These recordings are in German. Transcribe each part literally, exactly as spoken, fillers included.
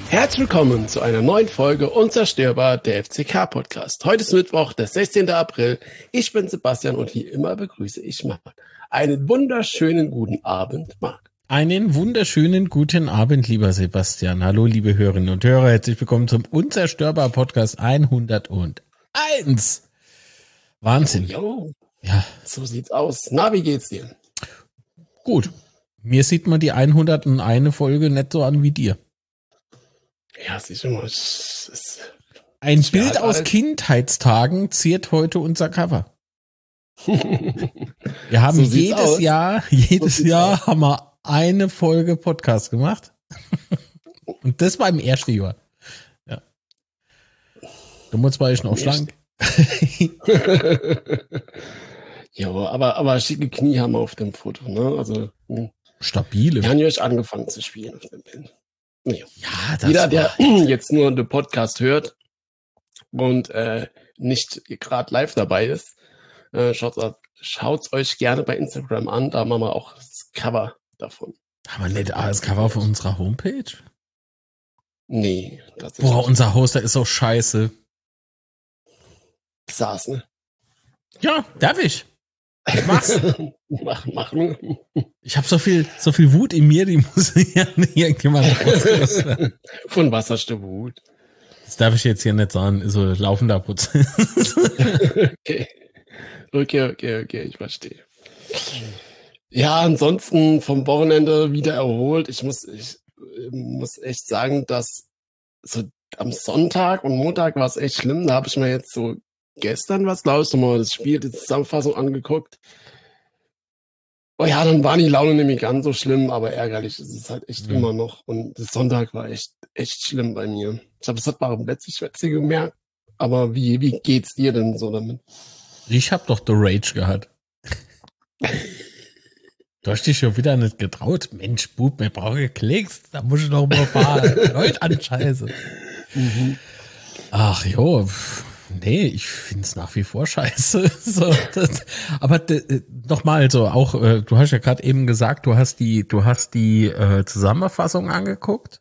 Herzlich willkommen zu einer neuen Folge Unzerstörbar, der F C K-Podcast. Heute ist Mittwoch, der sechzehnten April. Ich bin Sebastian und wie immer begrüße ich Marc. Einen wunderschönen guten Abend, Marc. Einen wunderschönen guten Abend, lieber Sebastian. Hallo, liebe Hörerinnen und Hörer. Herzlich willkommen zum Unzerstörbar Podcast hunderteins. Wahnsinn. Jo, ja. So sieht's aus. Na, wie geht's dir? Gut. Mir sieht man die hunderteins Folge nicht so an wie dir. Ja, siehst du mal. Ist, Ein Bild halt aus alt. Kindheitstagen ziert heute unser Cover. Wir haben so jedes aus. Jahr, jedes so Jahr aus. haben wir eine Folge Podcast gemacht. Und das war im ersten Jahr. Ja. Du musst mal noch schlank. Ja, aber, aber schicke Knie haben wir auf dem Foto, ne? Also, stabile. Wir haben ja angefangen zu spielen auf dem Bild. Ja, ja das jeder, der jetzt nur den Podcast hört und äh, nicht gerade live dabei ist, äh, schaut schaut's euch gerne bei Instagram an. Da machen wir auch das Cover davon. Haben wir nicht das Cover von unserer Homepage? Nee. Boah, unser Hoster ist auch scheiße. Saß, ne? Ja, darf ich. Mach's. mach, mach. Ich habe so viel, so viel Wut in mir, die muss ja irgendjemand rauslassen. Von was hast du Wut? Das darf ich jetzt hier nicht sagen, ist so laufender Prozess. Okay. Okay, okay, okay, ich verstehe. Ja, ansonsten vom Wochenende wieder erholt. Ich muss, ich muss echt sagen, dass so am Sonntag und Montag war es echt schlimm. Da habe ich mir jetzt so gestern was, glaube ich, nochmal das Spiel, die Zusammenfassung angeguckt. Oh ja, dann war die Laune nämlich ganz so schlimm, aber ärgerlich ist es halt echt mhm. immer noch. Und das Sonntag war echt, echt schlimm bei mir. Ich glaube, das hat man letztlich letztlich gemerkt. Aber wie, wie geht's dir denn so damit? Ich hab doch The Rage gehabt. Du hast dich schon wieder nicht getraut. Mensch, Bub, mir brauche Klicks. Da muss ich noch mal ein paar Leute anscheißen. Mhm. Ach jo, nee, ich find's nach wie vor scheiße. So, das, aber nochmal so, auch, äh, du hast ja gerade eben gesagt, du hast die, du hast die äh, Zusammenfassung angeguckt.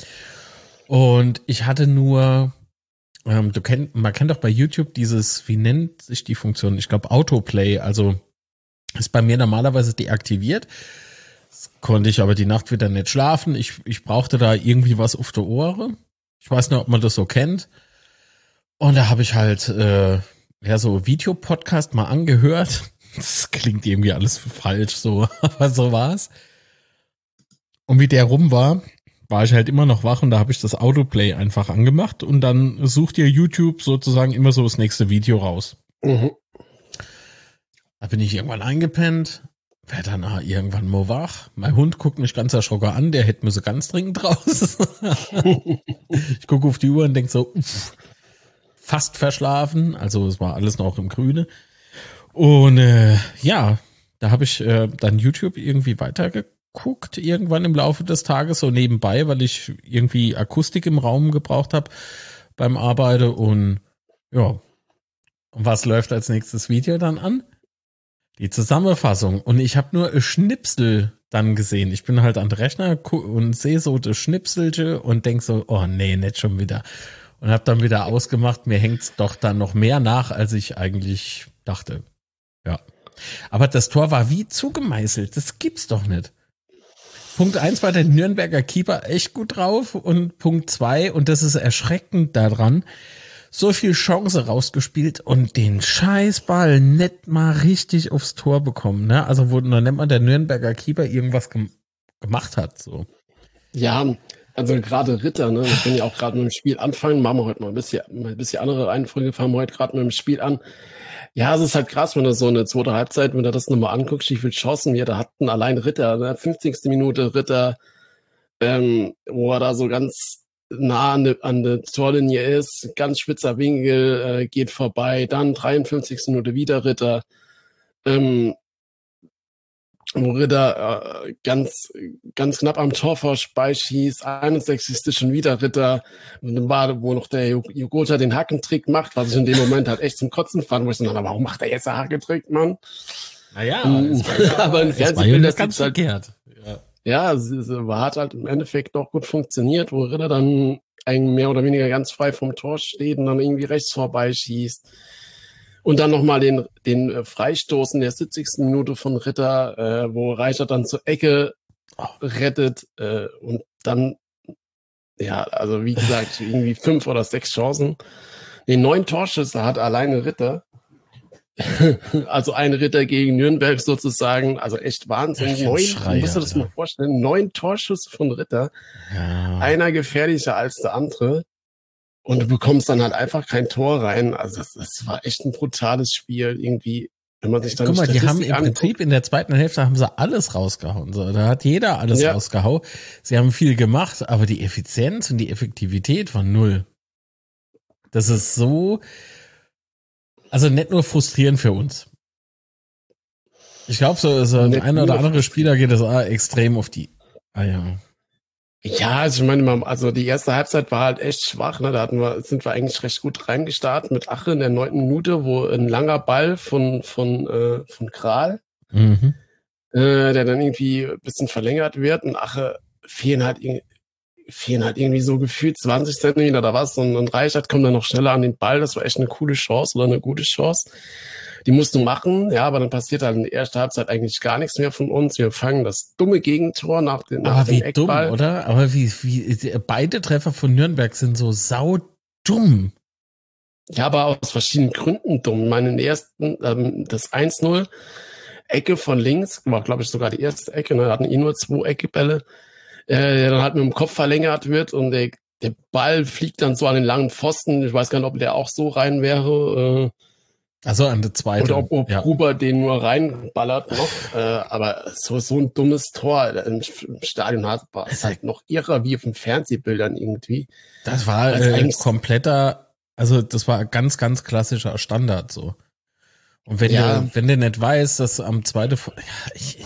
Und ich hatte nur, ähm, du kennt, man kennt doch bei YouTube dieses, wie nennt sich die Funktion? Ich glaube Autoplay, also ist bei mir normalerweise deaktiviert. Das konnte ich aber die Nacht wieder nicht schlafen. Ich, ich brauchte da irgendwie was auf der Ohren. Ich weiß nicht, ob man das so kennt. Und da habe ich halt äh, ja so Videopodcast mal angehört. Das klingt irgendwie alles falsch so, aber so war's. Und wie der rum war, war ich halt immer noch wach und da habe ich das Autoplay einfach angemacht und dann sucht ihr YouTube sozusagen immer so das nächste Video raus. Mhm. Da bin ich irgendwann eingepennt, werde dann ah, irgendwann mal wach. Mein Hund guckt mich ganz erschrocken an, der hätte mir so ganz dringend raus. Ich gucke auf die Uhr und denke so, uff, fast verschlafen, also es war alles noch im Grüne. Und äh, ja, da habe ich äh, dann YouTube irgendwie weitergeguckt, irgendwann im Laufe des Tages, so nebenbei, weil ich irgendwie Akustik im Raum gebraucht habe beim Arbeiten. Und ja, und was läuft als nächstes Video dann an? Die Zusammenfassung. Und ich habe nur ein Schnipsel dann gesehen. Ich bin halt an den Rechner und sehe so das Schnipselche und denk so, oh nee, nicht schon wieder. Und habe dann wieder ausgemacht, mir hängt's doch dann noch mehr nach, als ich eigentlich dachte. Ja. Aber das Tor war wie zugemeißelt. Das gibt's doch nicht. Punkt eins war der Nürnberger Keeper echt gut drauf. Und Punkt zwei, und das ist erschreckend daran, so viel Chance rausgespielt und den Scheißball nicht mal richtig aufs Tor bekommen, ne? Also wo dann nennt man der Nürnberger Keeper irgendwas gem- gemacht hat, so. Ja, also gerade Ritter, ne? Wir können ja auch gerade mit dem Spiel anfangen. Machen wir heute mal ein bisschen, mal ein bisschen andere Reihenfolge, fangen wir heute gerade mit dem Spiel an. Ja, es ist halt krass, wenn du so eine zweite Halbzeit, wenn du das nochmal anguckst, wie viele Chancen wir da hatten. Allein Ritter, ne? fünfzigste Minute Ritter, ähm, wo er da so ganz nah an der, an der Torlinie ist, ganz spitzer Winkel, äh, geht vorbei, dann dreiundfünfzigste Minute wieder Ritter, ähm, wo Ritter äh, ganz ganz knapp am Tor vorbeischießt, einundsechzigste schon wieder Ritter, und dann war, wo noch der Jogota den Hackentrick macht, was ich in dem Moment halt echt zum Kotzen fand, wo ich so, na, warum macht er jetzt einen Hackentrick, Mann? Naja, um, ja, aber im Fernsehen das ganz halt, verkehrt. Ja. ja, es, es hat halt im Endeffekt doch gut funktioniert, wo Ritter dann eigentlich mehr oder weniger ganz frei vom Tor steht und dann irgendwie rechts vorbeischießt. Und dann nochmal den, den Freistoß in der siebzigsten Minute von Ritter, äh, wo Reichert dann zur Ecke rettet äh, und dann, ja, also wie gesagt, irgendwie fünf oder sechs Chancen. Den neun Torschüsse hat alleine Ritter. Also ein Ritter gegen Nürnberg sozusagen, also echt Wahnsinn. Neun, du musst dir das mal vorstellen, neun Torschüsse von Ritter, ja. Einer gefährlicher als der andere und du bekommst dann halt einfach kein Tor rein. Also das, das war echt ein brutales Spiel irgendwie. Wenn man sich dann Guck mal, die haben im anguckt. Prinzip in der zweiten Hälfte haben sie alles rausgehauen. So, da hat jeder alles ja. rausgehauen. Sie haben viel gemacht, aber die Effizienz und die Effektivität von null. Das ist so, also nicht nur frustrierend für uns. Ich glaube, so, so ein einer oder andere Spieler geht das auch extrem auf die Eier. Ja, also ich meine, also die erste Halbzeit war halt echt schwach, ne? Da hatten wir, sind wir eigentlich recht gut reingestartet mit Ache in der neunten Minute, wo ein langer Ball von von äh, von Kral, mhm. äh, der dann irgendwie ein bisschen verlängert wird und Ache fehlen halt fehlen halt irgendwie so gefühlt zwanzig Zentimeter oder was und, und Reichert kommt dann noch schneller an den Ball. Das war echt eine coole Chance oder eine gute Chance. Die musst du machen, ja, aber dann passiert halt in der ersten Halbzeit eigentlich gar nichts mehr von uns. Wir fangen das dumme Gegentor nach, den, nach aber dem wie Eckball. Dumm, oder? Aber wie, wie, beide Treffer von Nürnberg sind so saudumm. Ja, aber aus verschiedenen Gründen dumm. Ich meine, den ersten, ähm, das eins null, Ecke von links, war glaube ich sogar die erste Ecke, ne, hatten eh nur zwei Eckebälle, äh, der dann halt mit dem Kopf verlängert wird und der, der Ball fliegt dann so an den langen Pfosten. Ich weiß gar nicht, ob der auch so rein wäre, äh, also an der zweiten. Oder ob, ob ja. Gruber den nur reinballert noch. Äh, aber so so ein dummes Tor im, im Stadion war es halt noch irrer wie auf den Fernsehbildern irgendwie. Das war äh, kompletter, also das war ganz, ganz klassischer Standard so. Und wenn ja. der, wenn der nicht weiß, dass am zweiten, ja, ich,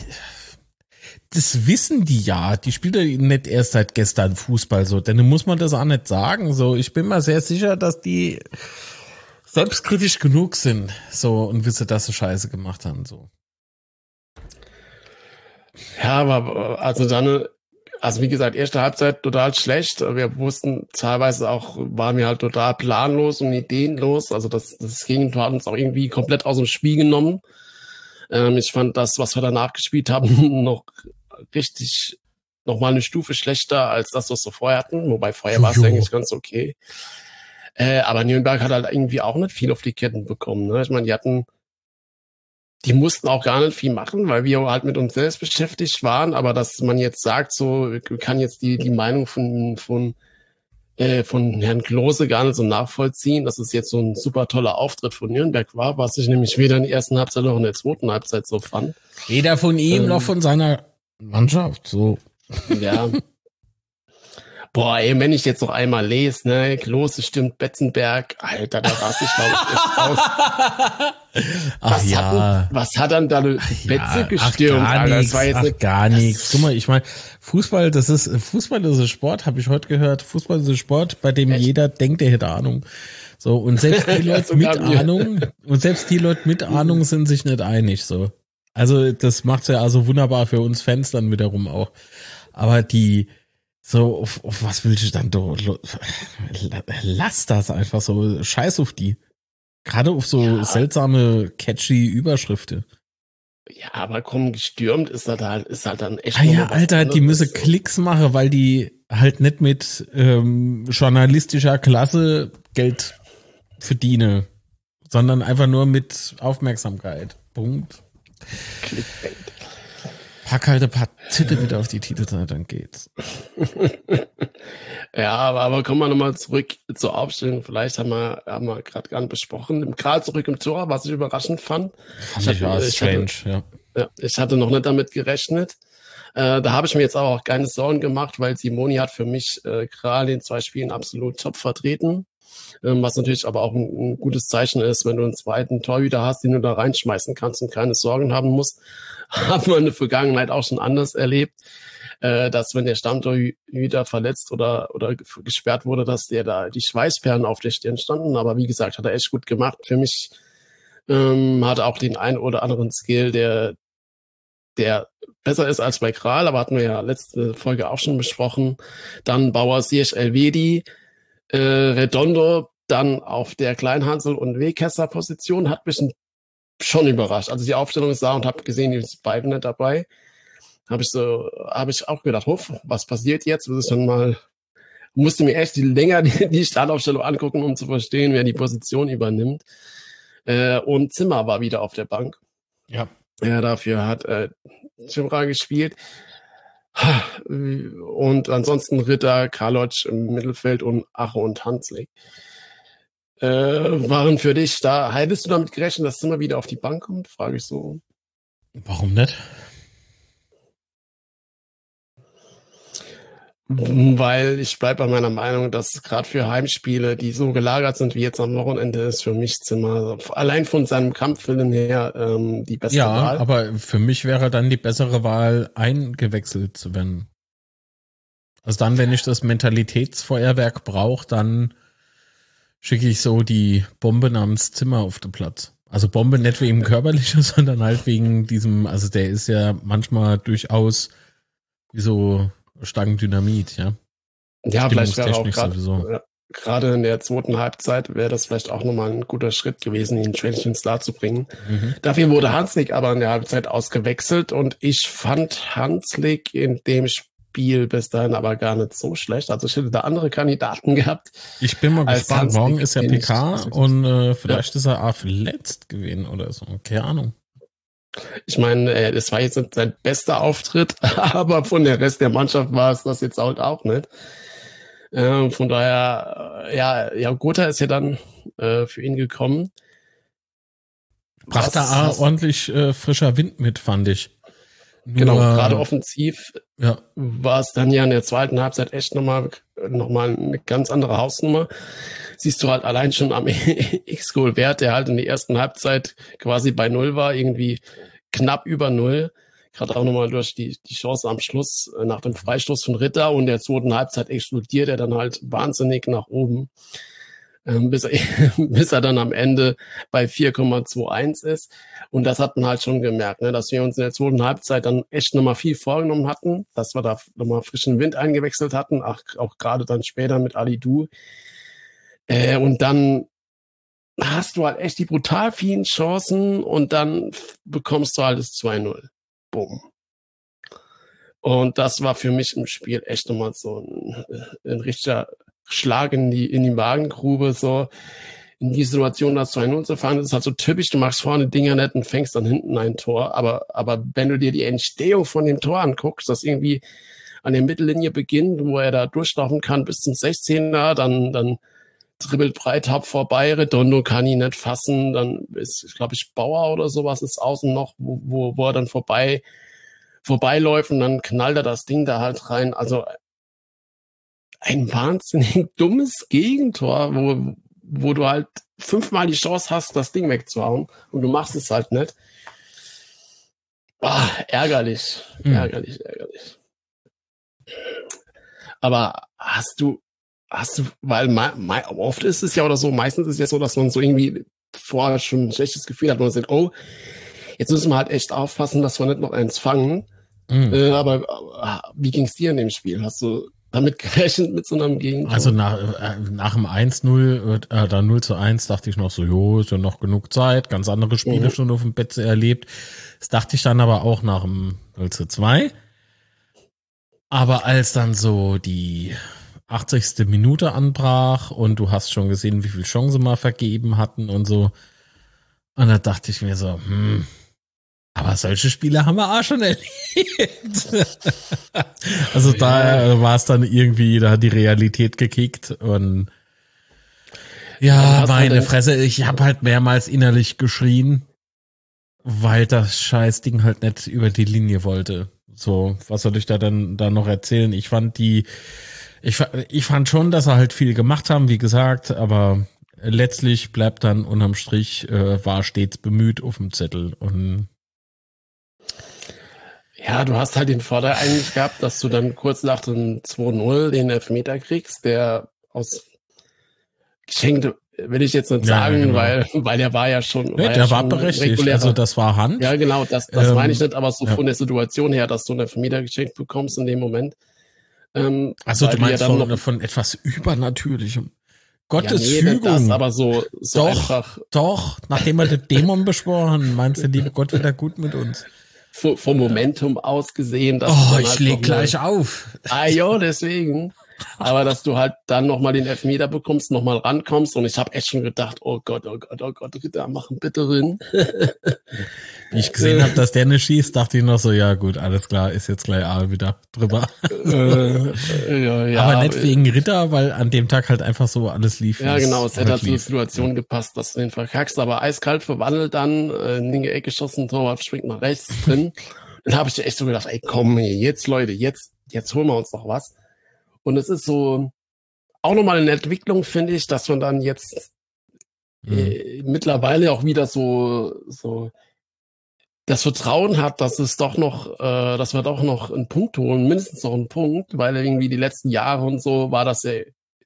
das wissen die ja. Die spielt ja nicht erst seit gestern Fußball so. Denn muss man das auch nicht sagen. So, ich bin mir sehr sicher, dass die selbstkritisch genug sind, so, und wissen, dass sie Scheiße gemacht haben, so. Ja, aber, also dann, also wie gesagt, erste Halbzeit total schlecht. Wir wussten teilweise auch, waren wir halt total planlos und ideenlos. Also das, das Gegentor hat uns auch irgendwie komplett aus dem Spiel genommen. Ähm, ich fand das, was wir danach gespielt haben, noch richtig, noch mal eine Stufe schlechter als das, was wir vorher hatten. Wobei vorher war es eigentlich ganz okay. Äh, aber Nürnberg hat halt irgendwie auch nicht viel auf die Ketten bekommen. Ne? Ich meine, die hatten, die mussten auch gar nicht viel machen, weil wir halt mit uns selbst beschäftigt waren. Aber dass man jetzt sagt, so kann jetzt die die Meinung von von äh, von Herrn Klose gar nicht so nachvollziehen, dass es jetzt so ein super toller Auftritt von Nürnberg war, was ich nämlich weder in der ersten Halbzeit noch in der zweiten Halbzeit so fand. Weder von ihm ähm, noch von seiner Mannschaft. So. Ja. Boah, ey, wenn ich jetzt noch einmal lese, ne, Klose stimmt Betzenberg, Alter, da raste ich, glaube ich, echt aus. Ach was ja. Hat denn, was hat dann da eine Betze ja, gestürmt, ach, gar Alter? Nix, Das war jetzt ach, eine, gar nichts. Guck mal, ich meine, Fußball, das ist, Fußball ist ein Sport, habe ich heute gehört. Fußball ist ein Sport, bei dem echt? Jeder denkt, er hätte Ahnung. So, und selbst die Leute mit Ahnung, und selbst die Leute mit Ahnung sind sich nicht einig, so. Also, das macht's ja also wunderbar für uns Fans dann wiederum auch. Aber die, so, auf, auf was willst du dann do, lass das einfach so, scheiß auf die. Gerade auf so ja. seltsame, catchy Überschriften. Ja, aber komm, gestürmt ist das halt, ist halt dann echt. Ah ja, Alter, die müssen so. Klicks machen, weil die halt nicht mit ähm, journalistischer Klasse Geld verdienen, sondern einfach nur mit Aufmerksamkeit. Punkt. Clickbait. Pack halt ein paar Titel wieder auf die Titelseite, dann geht's. Ja, aber, aber kommen wir nochmal zurück zur Aufstellung. Vielleicht haben wir, haben wir gerade gar nicht besprochen. Gerade zurück im Tor, was ich überraschend fand. Fand ich, ich hatte, ich strange, hatte, ja. ja. Ich hatte noch nicht damit gerechnet. Äh, da habe ich mir jetzt aber auch keine Sorgen gemacht, weil Simoni hat für mich äh, gerade in zwei Spielen absolut top vertreten. Ähm, was natürlich aber auch ein, ein gutes Zeichen ist, wenn du einen zweiten Torhüter hast, den du da reinschmeißen kannst und keine Sorgen haben musst. Haben wir in der Vergangenheit auch schon anders erlebt, äh, dass wenn der Stammtorhüter verletzt oder oder gesperrt wurde, dass der da die Schweißperlen auf der Stirn standen. Aber wie gesagt, hat er echt gut gemacht. Für mich ähm, hat auch den einen oder anderen Skill, der der besser ist als bei Kral, aber hatten wir ja letzte Folge auch schon besprochen. Dann Bauer, Ziyech, Elvedi, äh, Redondo, dann auf der Kleinhansel- und Wegkesser-Position, hat mich schon überrascht. Also die Aufstellung sah und habe gesehen, die sind beide nicht dabei. Habe ich so, habe ich auch gedacht, Hoff, was passiert jetzt? Das ist dann mal, musste mir echt die länger die, die Startaufstellung angucken, um zu verstehen, wer die Position übernimmt. Äh, und Zimmer war wieder auf der Bank. Ja. Ja, dafür hat äh, Cimra gespielt. Und ansonsten Ritter, Karlotsch im Mittelfeld und Ache und Hanslik. Äh, waren für dich da, hättest du damit gerechnet, dass Zimmer wieder auf die Bank kommt? Frage ich so. Warum nicht? Weil ich bleibe bei meiner Meinung, dass gerade für Heimspiele, die so gelagert sind wie jetzt am Wochenende, ist für mich Zimmer allein von seinem Kampfwillen her ähm, die beste ja, Wahl. Ja, aber für mich wäre dann die bessere Wahl, eingewechselt zu werden. Also dann, wenn ich das Mentalitätsfeuerwerk brauche, dann schicke ich so die Bombe namens Zimmer auf den Platz. Also Bombe nicht wegen körperlicher, sondern halt wegen diesem, also der ist ja manchmal durchaus wie so Stangen Dynamit, ja. Ja, vielleicht wäre auch gerade sowieso. gerade in der zweiten Halbzeit wäre das vielleicht auch nochmal ein guter Schritt gewesen, ihn schwächlich ins Klar zu bringen. Mhm. Dafür wurde Hanslik aber in der Halbzeit ausgewechselt und ich fand Hanslik in dem Spiel bis dahin aber gar nicht so schlecht. Also ich hätte da andere Kandidaten gehabt. Ich bin mal gespannt. Hanslik, morgen ist ja P K und äh, vielleicht ja. ist er auch verletzt gewesen oder so. Keine Ahnung. Ich meine, äh, das war jetzt nicht sein bester Auftritt, aber von der Rest der Mannschaft war es das jetzt halt auch nicht. Äh, von daher, äh, ja, ja, Gotha ist ja dann äh, für ihn gekommen. Brachte da ordentlich äh, frischer Wind mit, fand ich. Nur, genau, gerade offensiv ja. war es dann ja in der zweiten Halbzeit echt nochmal noch mal eine ganz andere Hausnummer. Siehst du halt allein schon am X-Goal-Wert, der halt in der ersten Halbzeit quasi bei Null war, irgendwie knapp über Null. Gerade auch nochmal durch die, die Chance am Schluss nach dem Freistoß von Ritter und der zweiten Halbzeit explodiert er dann halt wahnsinnig nach oben, ähm, bis, er, bis er dann am Ende bei vier Komma einundzwanzig ist. Und das hat man halt schon gemerkt, ne, dass wir uns in der zweiten Halbzeit dann echt nochmal viel vorgenommen hatten, dass wir da nochmal frischen Wind eingewechselt hatten, auch, auch gerade dann später mit Ali Du. Äh, und dann hast du halt echt die brutal vielen Chancen und dann bekommst du halt das zwei null. Boom. Und das war für mich im Spiel echt nochmal so ein, ein richtiger Schlag in die, in die Magengrube, so in die Situation, das zwei null zu fahren. Das ist halt so typisch, du machst vorne Dinger nicht und fängst dann hinten ein Tor. Aber, aber wenn du dir die Entstehung von dem Tor anguckst, das irgendwie an der Mittellinie beginnt, wo er da durchlaufen kann bis zum sechzehner, dann, dann dribbelt Breithaupt vorbei, Redondo kann ihn nicht fassen, dann ist, glaube ich, Bauer oder sowas ist außen noch, wo, wo, wo er dann vorbei, vorbeiläuft und dann knallt er das Ding da halt rein. Also ein wahnsinnig dummes Gegentor, wo, wo du halt fünfmal die Chance hast, das Ding wegzuhauen und du machst es halt nicht. Ah, ärgerlich, hm. ärgerlich, ärgerlich. Aber hast du Hast du, weil me, me, oft ist es ja oder so, meistens ist es ja so, dass man so irgendwie vorher schon ein schlechtes Gefühl hat und man sagt, oh, jetzt müssen wir halt echt aufpassen, dass wir nicht noch eins fangen. Mhm. Äh, aber äh, wie ging's dir in dem Spiel? Hast du damit gerechnet mit so einem Gegentor? Also nach, äh, nach dem eins null, äh, dann null zu eins dachte ich noch so, jo, ist ja noch genug Zeit, ganz andere Spiele mhm. schon auf dem Bett erlebt. Das dachte ich dann aber auch nach dem null zu zwei. Aber als dann so die achtzigste Minute anbrach und du hast schon gesehen, wie viel Chancen wir vergeben hatten und so. Und da dachte ich mir so, hm, aber solche Spiele haben wir auch schon erlebt. Also da war es dann irgendwie, da hat die Realität gekickt und ja, meine Fresse, ich habe halt mehrmals innerlich geschrien, weil das Scheißding halt nicht über die Linie wollte. So, was soll ich da dann da noch erzählen? Ich fand die Ich, ich fand schon, dass sie halt viel gemacht haben, wie gesagt, aber letztlich bleibt dann unterm Strich, äh, war stets bemüht auf dem Zettel. Und ja, du hast halt den Vorteil eigentlich gehabt, dass du dann kurz nach dem zwei null den Elfmeter kriegst, der aus geschenkte, will ich jetzt nicht Ja, sagen, genau. weil, weil er war ja schon, Nee, war der ja war schon berechtigt, regulärer. also das war Hand. Ja, genau, das, das Ähm, meine ich nicht, aber so ja. von der Situation her, dass du eine Vermieter geschenkt bekommst in dem Moment. Ähm, Also weil du die ja meinst dann von, noch, von etwas Übernatürlichem. ja, Gottes nee, nicht das, Fügung. aber so, so Doch, einfach doch, nachdem wir den Dämon beschworen, meinst du, liebe Gott wieder gut mit uns? so, vom Momentum aus gesehen, dass Oh, du dann ich halt leg noch mal- gleich auf. Ah, jo, deswegen. Aber dass du halt dann nochmal den Elfmeter bekommst, nochmal rankommst und ich habe echt schon gedacht, oh Gott, oh Gott, oh Gott, Ritter, machen bitte drin. Wie ich gesehen habe, dass der nicht schießt, dachte ich noch so, ja gut, alles klar, ist jetzt gleich Aal wieder drüber. äh, ja, ja, Aber nicht wegen Ritter, weil an dem Tag halt einfach so alles lief. Ja, wie genau, es hätte halt zu der lief. Situation gepasst, dass du den verkackst, aber eiskalt verwandelt dann, äh, in die Ecke geschossen, Torwart springt nach rechts drin. Dann habe ich echt so gedacht, ey, komm, jetzt Leute, jetzt, jetzt holen wir uns noch was. Und es ist so auch nochmal eine Entwicklung, finde ich, dass man dann jetzt Mhm. äh, mittlerweile auch wieder so, so das Vertrauen hat, dass es doch noch, äh, dass wir doch noch einen Punkt holen, mindestens noch einen Punkt, weil irgendwie die letzten Jahre und so war das ja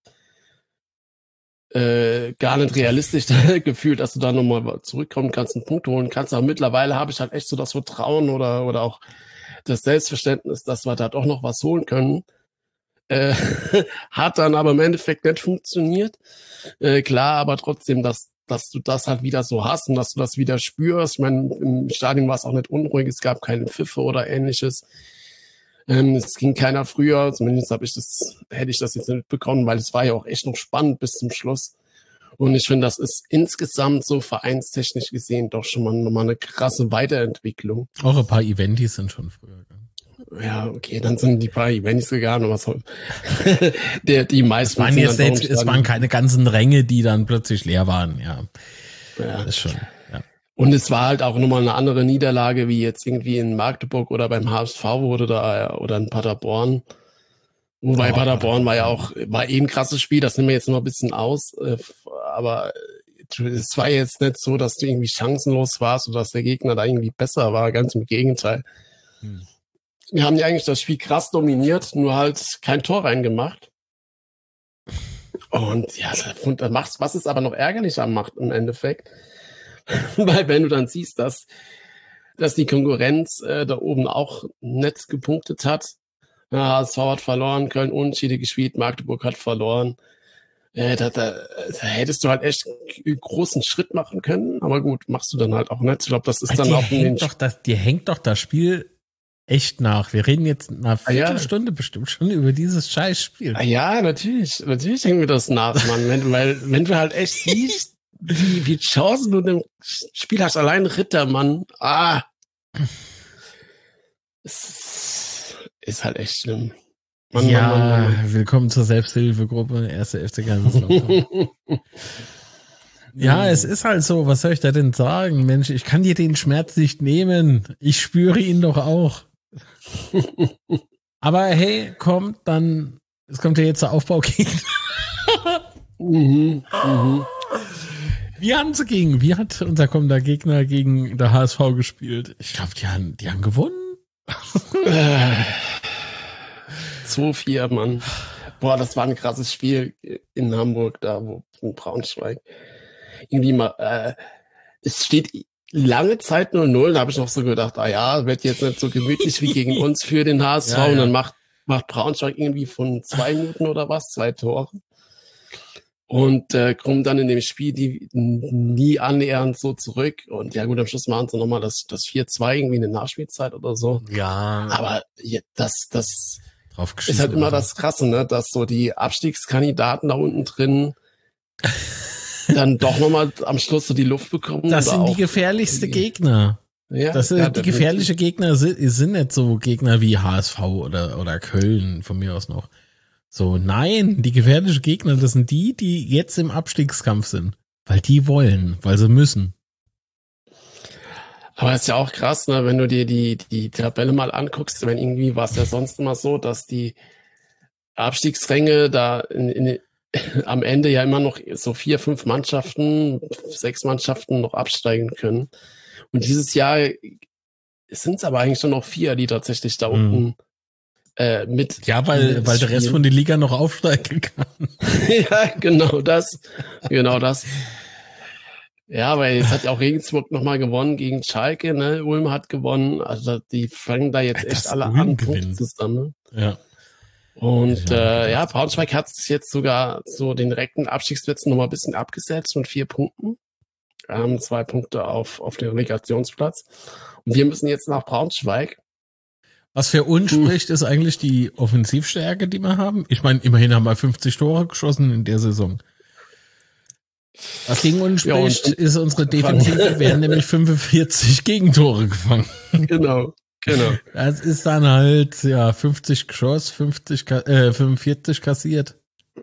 äh, gar nicht realistisch gefühlt, dass du da nochmal zurückkommen kannst, einen Punkt holen kannst. Aber mittlerweile habe ich halt echt so das Vertrauen oder oder auch das Selbstverständnis, dass wir da doch noch was holen können. Äh, hat dann aber im Endeffekt nicht funktioniert. Äh, klar, aber trotzdem, dass dass du das halt wieder so hast und dass du das wieder spürst. Ich meine, im Stadion war es auch nicht unruhig, es gab keine Pfiffe oder ähnliches. Ähm, es ging keiner früher, zumindest habe ich das, hätte ich das jetzt nicht mitbekommen, weil es war ja auch echt noch spannend bis zum Schluss. Und ich finde, das ist insgesamt so vereinstechnisch gesehen doch schon mal, mal eine krasse Weiterentwicklung. Auch ein paar Eventis sind schon früher gegangen. Ja, okay, dann sind die paar Events gegangen, was soll. Der, die meisten Es waren sind jetzt dann nicht, doch im es waren Stadion. keine ganzen Ränge, die dann plötzlich leer waren, ja. Ja. Das ist schon, ja. Und es war halt auch nochmal eine andere Niederlage, wie jetzt irgendwie in Magdeburg oder beim H S V wurde da, oder in Paderborn. Wobei Oh, Paderborn war ja auch, war eh ein krasses Spiel, das nehmen wir jetzt noch ein bisschen aus, äh, aber es war jetzt nicht so, dass du irgendwie chancenlos warst oder dass der Gegner da irgendwie besser war, ganz im Gegenteil. Hm. Wir haben ja eigentlich das Spiel krass dominiert, nur halt kein Tor reingemacht. Und ja, und dann machst, was es aber noch ärgerlicher macht im Endeffekt, weil wenn du dann siehst, dass, dass die Konkurrenz äh, da oben auch nett gepunktet hat, ja, H S V hat verloren, Köln unentschieden gespielt, Magdeburg hat verloren, äh, da, da, da hättest du halt echt einen großen Schritt machen können, aber gut, machst du dann halt auch nicht. Ich glaube, das ist Weil dann dir auch in den hängt doch das, dir hängt doch das Spiel echt nach. Wir reden jetzt nach Ah, ja. Viertelstunde bestimmt schon über dieses scheiß Spiel. Ah, ja, natürlich, natürlich hängen wir das nach, Mann, wenn, weil, wenn du halt echt siehst, wie, wie Chancen du im Spiel hast, allein Ritter, Mann, ah, es ist halt echt schlimm. Mann, ja, Mann, Mann, Mann, willkommen zur Selbsthilfegruppe, erste F C Kaiserslautern. Ja, es ist halt so, was soll ich da denn sagen? Mensch, ich kann dir den Schmerz nicht nehmen. Ich spüre ihn doch auch. Aber hey, kommt dann, es kommt ja jetzt der Aufbaugegner. mhm, mhm. Wie haben sie gegen, wie hat unser kommender Gegner gegen der H S V gespielt? Ich glaube, die haben, die haben gewonnen. zwei vier, Mann. Boah, das war ein krasses Spiel in Hamburg, da wo in Braunschweig. Irgendwie mal, äh, es steht lange Zeit null null, da habe ich noch so gedacht, ah ja, wird jetzt nicht so gemütlich wie gegen uns für den H S V. Ja, ja. Und dann macht, macht Braunschweig irgendwie von zwei Minuten oder was, zwei Tore. Und äh, kommen dann in dem Spiel die nie annähernd so zurück. Und ja gut, am Schluss machen sie nochmal das, das vier zwei irgendwie in der Nachspielzeit oder so. Ja. Aber ja, das, das Drauf ist halt immer das Krasse, ne, dass so die Abstiegskandidaten da unten drin dann doch nochmal am Schluss so die Luft bekommen. Das oder sind die auch gefährlichsten irgendwie- Gegner. Ja, Das sind ja, die definitiv. gefährliche Gegner sind, sind nicht so Gegner wie H S V oder, oder Köln von mir aus noch. So, nein, die gefährlichen Gegner, das sind die, die jetzt im Abstiegskampf sind. Weil die wollen, weil sie müssen. Aber ist ja auch krass, ne, wenn du dir die, die Tabelle mal anguckst, wenn irgendwie war es ja sonst immer so, dass die Abstiegsränge da in, in, am Ende ja immer noch so vier, fünf Mannschaften, sechs Mannschaften noch absteigen können. Und dieses Jahr sind es aber eigentlich schon noch vier, die tatsächlich da Mhm. unten äh, mit. Ja, weil, weil der Rest von der Liga noch aufsteigen kann. Ja, genau das. Genau das. Ja, weil jetzt hat ja auch Regensburg nochmal gewonnen gegen Schalke, ne? Ulm hat gewonnen. Also die fangen da jetzt echt das alle Ulm an, gewinnt. Punkte zu sammeln. Ja. Und äh, ja, Braunschweig hat es jetzt sogar so den direkten Abstiegsplätzen nochmal ein bisschen abgesetzt mit vier Punkten. Wir haben zwei Punkte auf, auf den Relegationsplatz. Und wir müssen jetzt nach Braunschweig. Was für uns spricht, ist eigentlich die Offensivstärke, die wir haben. Ich meine, immerhin haben wir fünfzig Tore geschossen in der Saison. Was gegen uns spricht, ja, ist unsere Defensive, werden nämlich fünfundvierzig Gegentore gefangen. Genau, genau. Das ist dann halt, ja, fünfzig geschossen, fünfzig, äh, fünfundvierzig kassiert.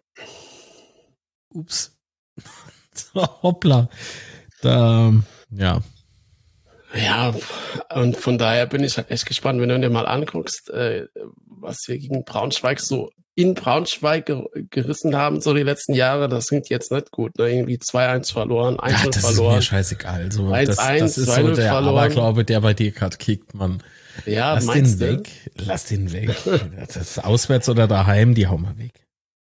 Ups. So, hoppla. Da, ja. Ja, und von daher bin ich halt echt gespannt, wenn du dir mal anguckst, äh, was wir gegen Braunschweig so in Braunschweig ger- gerissen haben, so die letzten Jahre, das klingt jetzt nicht gut, ne? Irgendwie zwei eins verloren, eins null ja, das verloren. Das ist mir scheißegal. So, eins eins, das, das ist so der verloren. Aberglaube, der bei dir gerade kickt, man. Ja, Lass den weg. Du? Lass den weg. Das ist auswärts oder daheim, die hauen wir weg.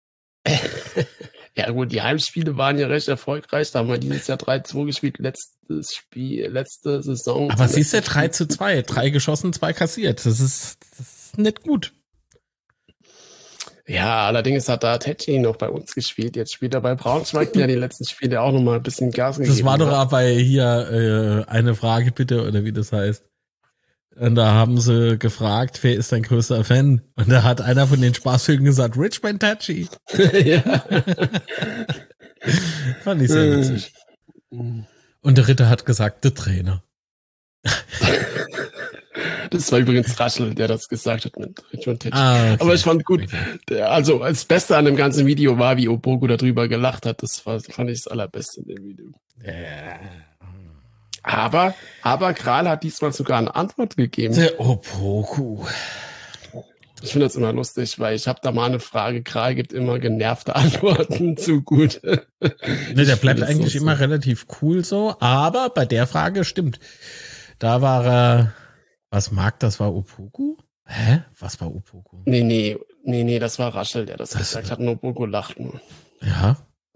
Ja gut, die Heimspiele waren ja recht erfolgreich. Da haben wir dieses Jahr drei zwei gespielt, letztes Spiel, letzte Saison. Aber siehst du, drei zu zwei, drei geschossen, zwei kassiert. Das ist, das ist nicht gut. Ja, allerdings hat da Tetchi noch bei uns gespielt. Jetzt spielt er bei Braunschweig, der die letzten Spiele auch noch mal ein bisschen Gas gegeben hat. Das war doch aber hier äh, eine Frage bitte, oder wie das heißt. Und da haben sie gefragt, wer ist dein größter Fan? Und da hat einer von den Spaßvögeln gesagt, Richmond Tachi. Ja. Fand ich sehr witzig. Und der Ritter hat gesagt, der Trainer. Das war übrigens Raschel, der das gesagt hat mit Richmond Tachi. Ah, okay. Aber ich fand gut, der, also das Beste an dem ganzen Video war, wie Opoku darüber gelacht hat. Das war, fand ich das Allerbeste in dem Video. Ja. Aber, aber Kral hat diesmal sogar eine Antwort gegeben. Der Opoku. Ich finde das immer lustig, weil ich habe da mal eine Frage. Kral gibt immer genervte Antworten zu gut. Ne, der bleibt eigentlich so immer so relativ cool so, aber bei der Frage stimmt. Da war er, was mag das, war Opoku? Hä? Was war Opoku? Nee, nee, nee, nee, das war Raschel, der das, das gesagt hat. Und Opoku lacht nur. Ja.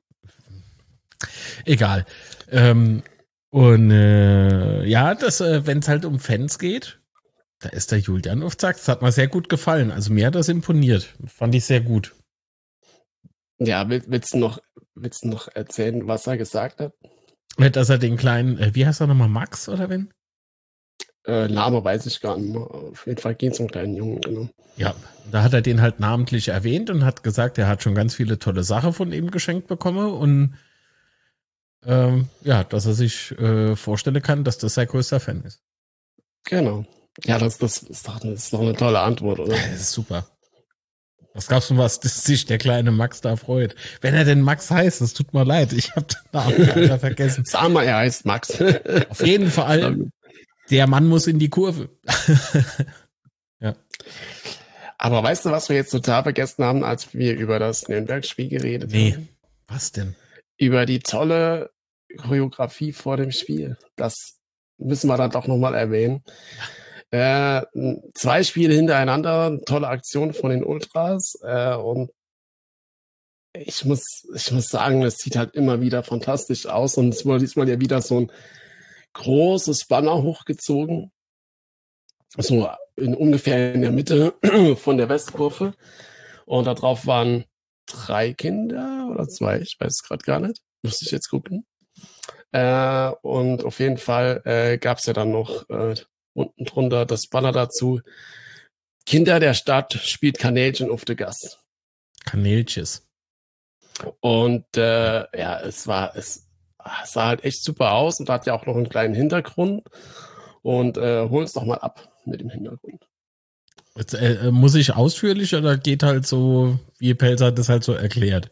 Egal. Ähm, Und äh, ja, das, äh, wenn es halt um Fans geht, da ist der Julian auf Zack. Das hat mir sehr gut gefallen. Also mir hat das imponiert. Fand ich sehr gut. Ja, will, willst du noch, willst du noch erzählen, was er gesagt hat? Dass er den kleinen, äh, wie heißt er nochmal, Max oder wen? Äh, Name weiß ich gar nicht mehr. Auf jeden Fall geht es um einen kleinen Jungen, genau. Ja, da hat er den halt namentlich erwähnt und hat gesagt, er hat schon ganz viele tolle Sachen von ihm geschenkt bekommen und Ähm, ja, dass er sich äh, vorstellen kann, dass das sein größter Fan ist. Genau. Ja, das, das, ist doch, das ist doch eine tolle Antwort, oder? Das ist super. Was gab's denn was, dass sich der kleine Max da freut? Wenn er denn Max heißt, das tut mir leid, ich habe den Namen leider vergessen. Sag mal, er heißt Max. Auf jeden Fall, der Mann muss in die Kurve. Ja. Aber weißt du, was wir jetzt total vergessen haben, als wir über das Nürnberg-Spiel geredet nee. haben? Nee, was denn? Über die tolle Choreografie vor dem Spiel. Das müssen wir dann doch nochmal erwähnen. Äh, zwei Spiele hintereinander, tolle Aktion von den Ultras äh, und ich muss, ich muss sagen, es sieht halt immer wieder fantastisch aus und es wurde diesmal ja wieder so ein großes Banner hochgezogen, so in ungefähr in der Mitte von der Westkurve und da drauf waren drei Kinder oder zwei, ich weiß es gerade gar nicht, muss ich jetzt gucken. Äh, und auf jeden Fall äh, gab es ja dann noch äh, unten drunter das Banner dazu. Kinder der Stadt spielt Kanälchen auf der Gas. Kanälches. Und äh, ja, es war, es, es sah halt echt super aus und hat ja auch noch einen kleinen Hintergrund. Und äh, hol uns doch mal ab mit dem Hintergrund. Jetzt, äh, muss ich ausführlich oder geht halt so, wie Pelzer das halt so erklärt?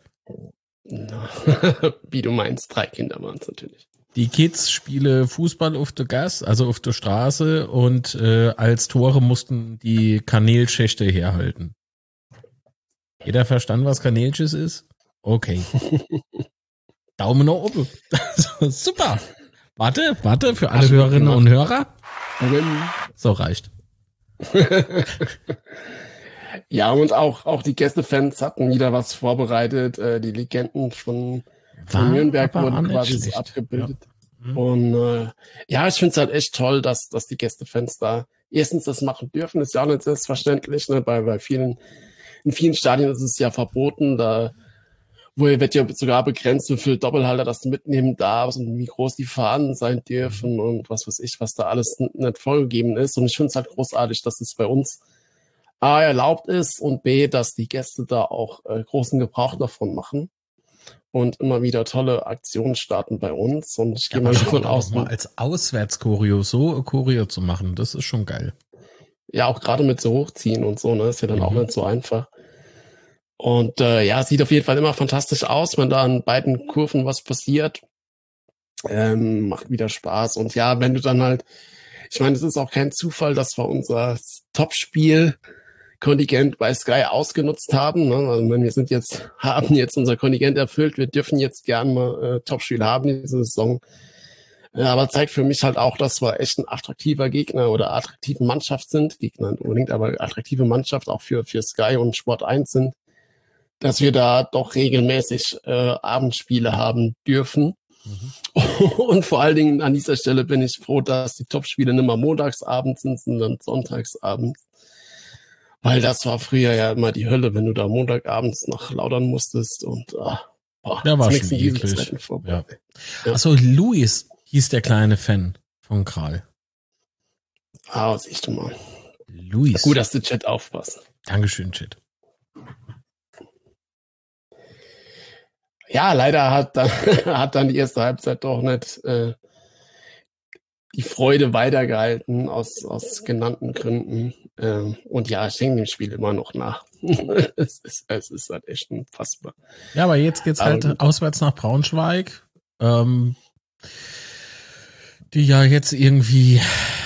Wie du meinst, drei Kinder waren es natürlich. Die Kids spielen Fußball auf der Gas, also auf der Straße und äh, als Tore mussten die Kanälschächte herhalten. Jeder verstanden, was Kanälsches ist? Okay. Daumen nach oben. Super. Warte, warte, für alle Hörerinnen und Hörer. So reicht. Ja, und auch, auch die Gästefans hatten wieder was vorbereitet. Äh, die Legenden von, von Nürnberg wurden quasi so abgebildet. Ja. Mhm. Und äh, ja, ich finde es halt echt toll, dass, dass die Gästefans da erstens das machen dürfen. Ist ja auch nicht selbstverständlich. Ne? Bei, bei vielen, in vielen Stadien ist es ja verboten. Da wo wird ja sogar begrenzt, wie viel Doppelhalter das du mitnehmen darfst und wie groß die Fahnen sein dürfen und was weiß ich, was da alles nicht vorgegeben ist. Und ich finde es halt großartig, dass es bei uns A erlaubt ist und B, dass die Gäste da auch äh, großen Gebrauch davon machen und immer wieder tolle Aktionen starten bei uns. Und ich gehe ja, mal davon aus, mal als Auswärtschoreo so Choreo zu machen, das ist schon geil. Ja, auch gerade mit so Hochziehen und so, ne, ist ja dann mhm. auch nicht so einfach. Und äh, ja, sieht auf jeden Fall immer fantastisch aus, wenn da an beiden Kurven was passiert. Ähm, macht wieder Spaß. Und ja, wenn du dann halt, ich meine, es ist auch kein Zufall, dass wir unser Topspiel-Kontingent bei Sky ausgenutzt haben. Ne? Also wir sind jetzt, haben jetzt unser Kontingent erfüllt, wir dürfen jetzt gern mal äh, Topspiel haben diese Saison. Ja, aber zeigt für mich halt auch, dass wir echt ein attraktiver Gegner oder attraktive Mannschaft sind. Gegner nicht unbedingt, aber attraktive Mannschaft auch für, für Sky und Sport eins sind. Dass wir da doch regelmäßig äh, Abendspiele haben dürfen. Mhm. Und vor allen Dingen an dieser Stelle bin ich froh, dass die Topspiele nicht mehr montagsabends sind, sondern sonntagsabends. Weil das war früher ja immer die Hölle, wenn du da montagabends nach Laudern musstest und ah, boah, ja, war schon eklig. Ja. Ja. Achso, Luis hieß der kleine Fan von Kral. Ah, siehst du mal. Luis. Gut, dass du Chat aufpasst. Dankeschön, Chat. Ja, leider hat dann, hat dann die erste Halbzeit doch nicht äh, die Freude weitergehalten aus, aus genannten Gründen. Ähm, und ja, ich denke dem Spiel immer noch nach. es, ist, es ist halt echt unfassbar. Ja, aber jetzt geht's halt aber, auswärts nach Braunschweig. Ähm, die ja jetzt irgendwie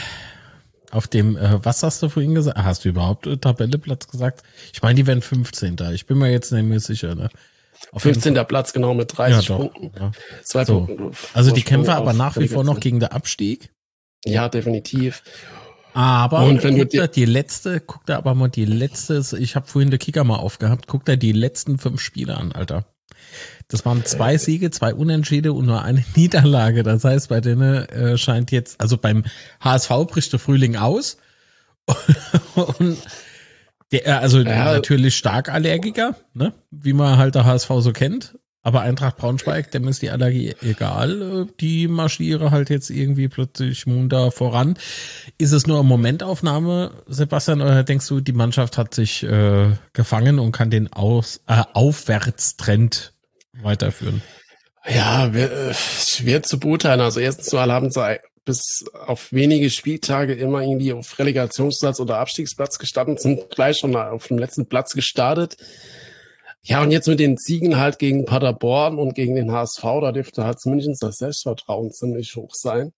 auf dem, äh, was hast du vorhin gesagt? Hast du überhaupt äh, Tabelleplatz gesagt? Ich meine, die werden fünfzehnter. Ich bin mir jetzt nicht mehr sicher, ne? Auf fünfzehnter Platz, genau, mit dreißig ja, Punkten. Ja. Zwei so. Punkte. Also die kämpfen aber nach wie vor noch gegen den Abstieg. Ja, definitiv. Aber und wenn guckt du die, die letzte, guckt er aber mal die letzte, ich habe vorhin den Kicker mal aufgehabt, guckt er die letzten fünf Spiele an, Alter. Das waren zwei Siege, zwei Unentschiede und nur eine Niederlage. Das heißt, bei denen äh, scheint jetzt, also beim H S V bricht der Frühling aus. Und der, also ja, natürlich stark Allergiker, ne? Wie man halt der H S V so kennt. Aber Eintracht Braunschweig, dem ist die Allergie egal. Die marschiere halt jetzt irgendwie plötzlich munter voran. Ist es nur eine Momentaufnahme, Sebastian, oder denkst du, die Mannschaft hat sich äh, gefangen und kann den Aus, äh, Aufwärtstrend weiterführen? Ja, schwer zu beurteilen. Also erstens mal haben sie bis auf wenige Spieltage immer irgendwie auf Relegationsplatz oder Abstiegsplatz gestanden, sind gleich schon auf dem letzten Platz gestartet. Ja, und jetzt mit den Siegen halt gegen Paderborn und gegen den H S V, da dürfte halt zumindest das Selbstvertrauen ziemlich hoch sein.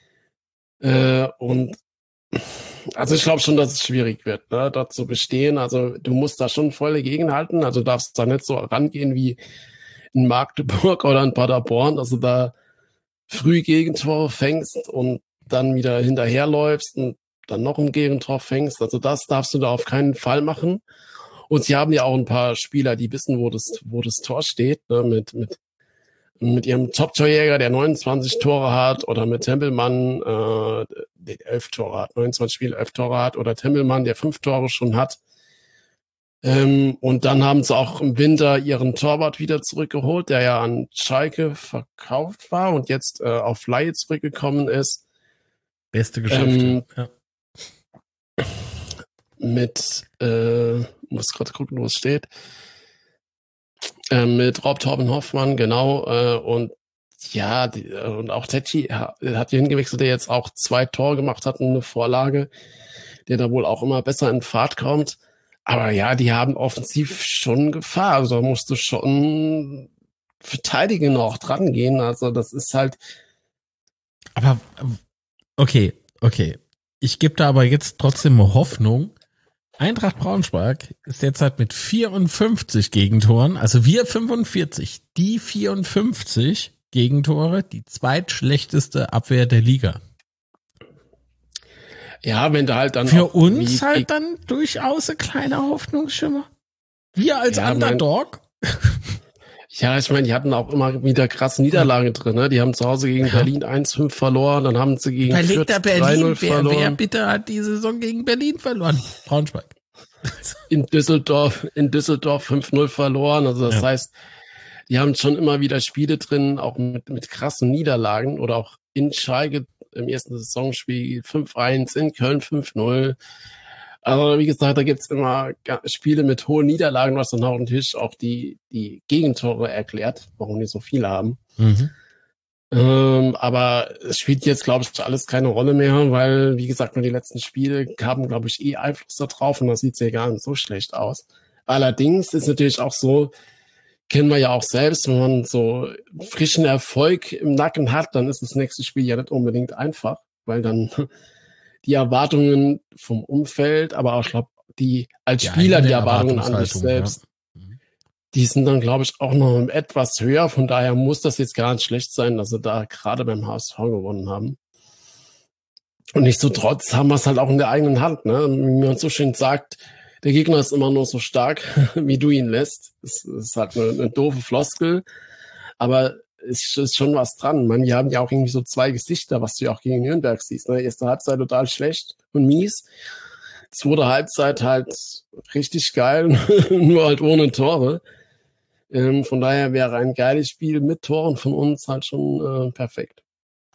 Äh, und also ich glaube schon, dass es schwierig wird, ne, da zu bestehen. Also du musst da schon voll gegenhalten. Also darfst da nicht so rangehen wie in Magdeburg oder in Paderborn, dass du da früh Gegentore fängst und dann wieder hinterherläufst und dann noch ein Gegentor fängst. Also das darfst du da auf keinen Fall machen. Und sie haben ja auch ein paar Spieler, die wissen, wo das, wo das Tor steht, ne, mit, mit, mit ihrem Top-Torjäger, der neunundzwanzig Tore hat, oder mit Tempelmann, äh, der elf Tore hat, neunundzwanzig Spiele, elf Tore hat, oder Tempelmann, der fünf Tore schon hat. Ähm, und dann haben sie auch im Winter ihren Torwart wieder zurückgeholt, der ja an Schalke verkauft war und jetzt äh, auf Leihe zurückgekommen ist. Beste Geschäfte, ähm, ja. Mit, äh, muss gerade gucken, wo es steht, äh, mit Rob Torben Hoffmann, genau, äh, und ja, die, äh, und auch Tetschi hat hier hingewechselt, der jetzt auch zwei Tore gemacht hat und eine Vorlage, der da wohl auch immer besser in Fahrt kommt. Aber ja, die haben offensiv schon Gefahr, also da musst du schon verteidigen auch dran gehen, also das ist halt. Aber, okay, okay, ich gebe da aber jetzt trotzdem Hoffnung. Eintracht Braunschweig ist derzeit mit vierundfünfzig Gegentoren, also wir fünfundvierzig, die vierundfünfzig Gegentore, die zweitschlechteste Abwehr der Liga. Ja, wenn du halt dann. Für uns wie, halt dann durchaus ein kleiner Hoffnungsschimmer. Wir als ja, Underdog. Mein, ja, ich meine, die hatten auch immer wieder krasse Niederlagen drin. Ne? Die haben zu Hause gegen ja. Berlin eins fünf verloren, dann haben sie gegen Fürth drei null verloren. Wer bitte hat die Saison gegen Berlin verloren? Braunschweig. In Düsseldorf, in Düsseldorf fünf null verloren. Also das ja. heißt, die haben schon immer wieder Spiele drin, auch mit, mit krassen Niederlagen oder auch in Schalke im ersten Saisonspiel fünf eins, in Köln fünf null. Also wie gesagt, da gibt's immer Spiele mit hohen Niederlagen, was dann auf dem Tisch auch die, die Gegentore erklärt, warum die so viele haben. Mhm. Ähm, aber es spielt jetzt, glaube ich, alles keine Rolle mehr, weil, wie gesagt, nur die letzten Spiele haben, glaube ich, eh Einfluss da drauf und das sieht ja gar nicht so schlecht aus. Allerdings ist natürlich auch so, kennen wir ja auch selbst, wenn man so frischen Erfolg im Nacken hat, dann ist das nächste Spiel ja nicht unbedingt einfach, weil dann die Erwartungen vom Umfeld, aber auch, ich glaube, die als Spieler die Erwartungen an sich selbst, ja. die sind dann, glaube ich, auch noch etwas höher. Von daher muss das jetzt gar nicht schlecht sein, dass sie da gerade beim H S V gewonnen haben. Und nichtsdestotrotz haben wir es halt auch in der eigenen Hand, ne? Wie man so schön sagt, der Gegner ist immer nur so stark, wie du ihn lässt. Das ist halt eine, eine doofe Floskel, aber es ist schon was dran. Man, wir haben ja auch irgendwie so zwei Gesichter, was du ja auch gegen Nürnberg siehst. Ne? Erste Halbzeit total schlecht und mies. Zweite Halbzeit halt richtig geil, nur halt ohne Tore. Ähm, von daher wäre ein geiles Spiel mit Toren von uns halt schon äh, perfekt.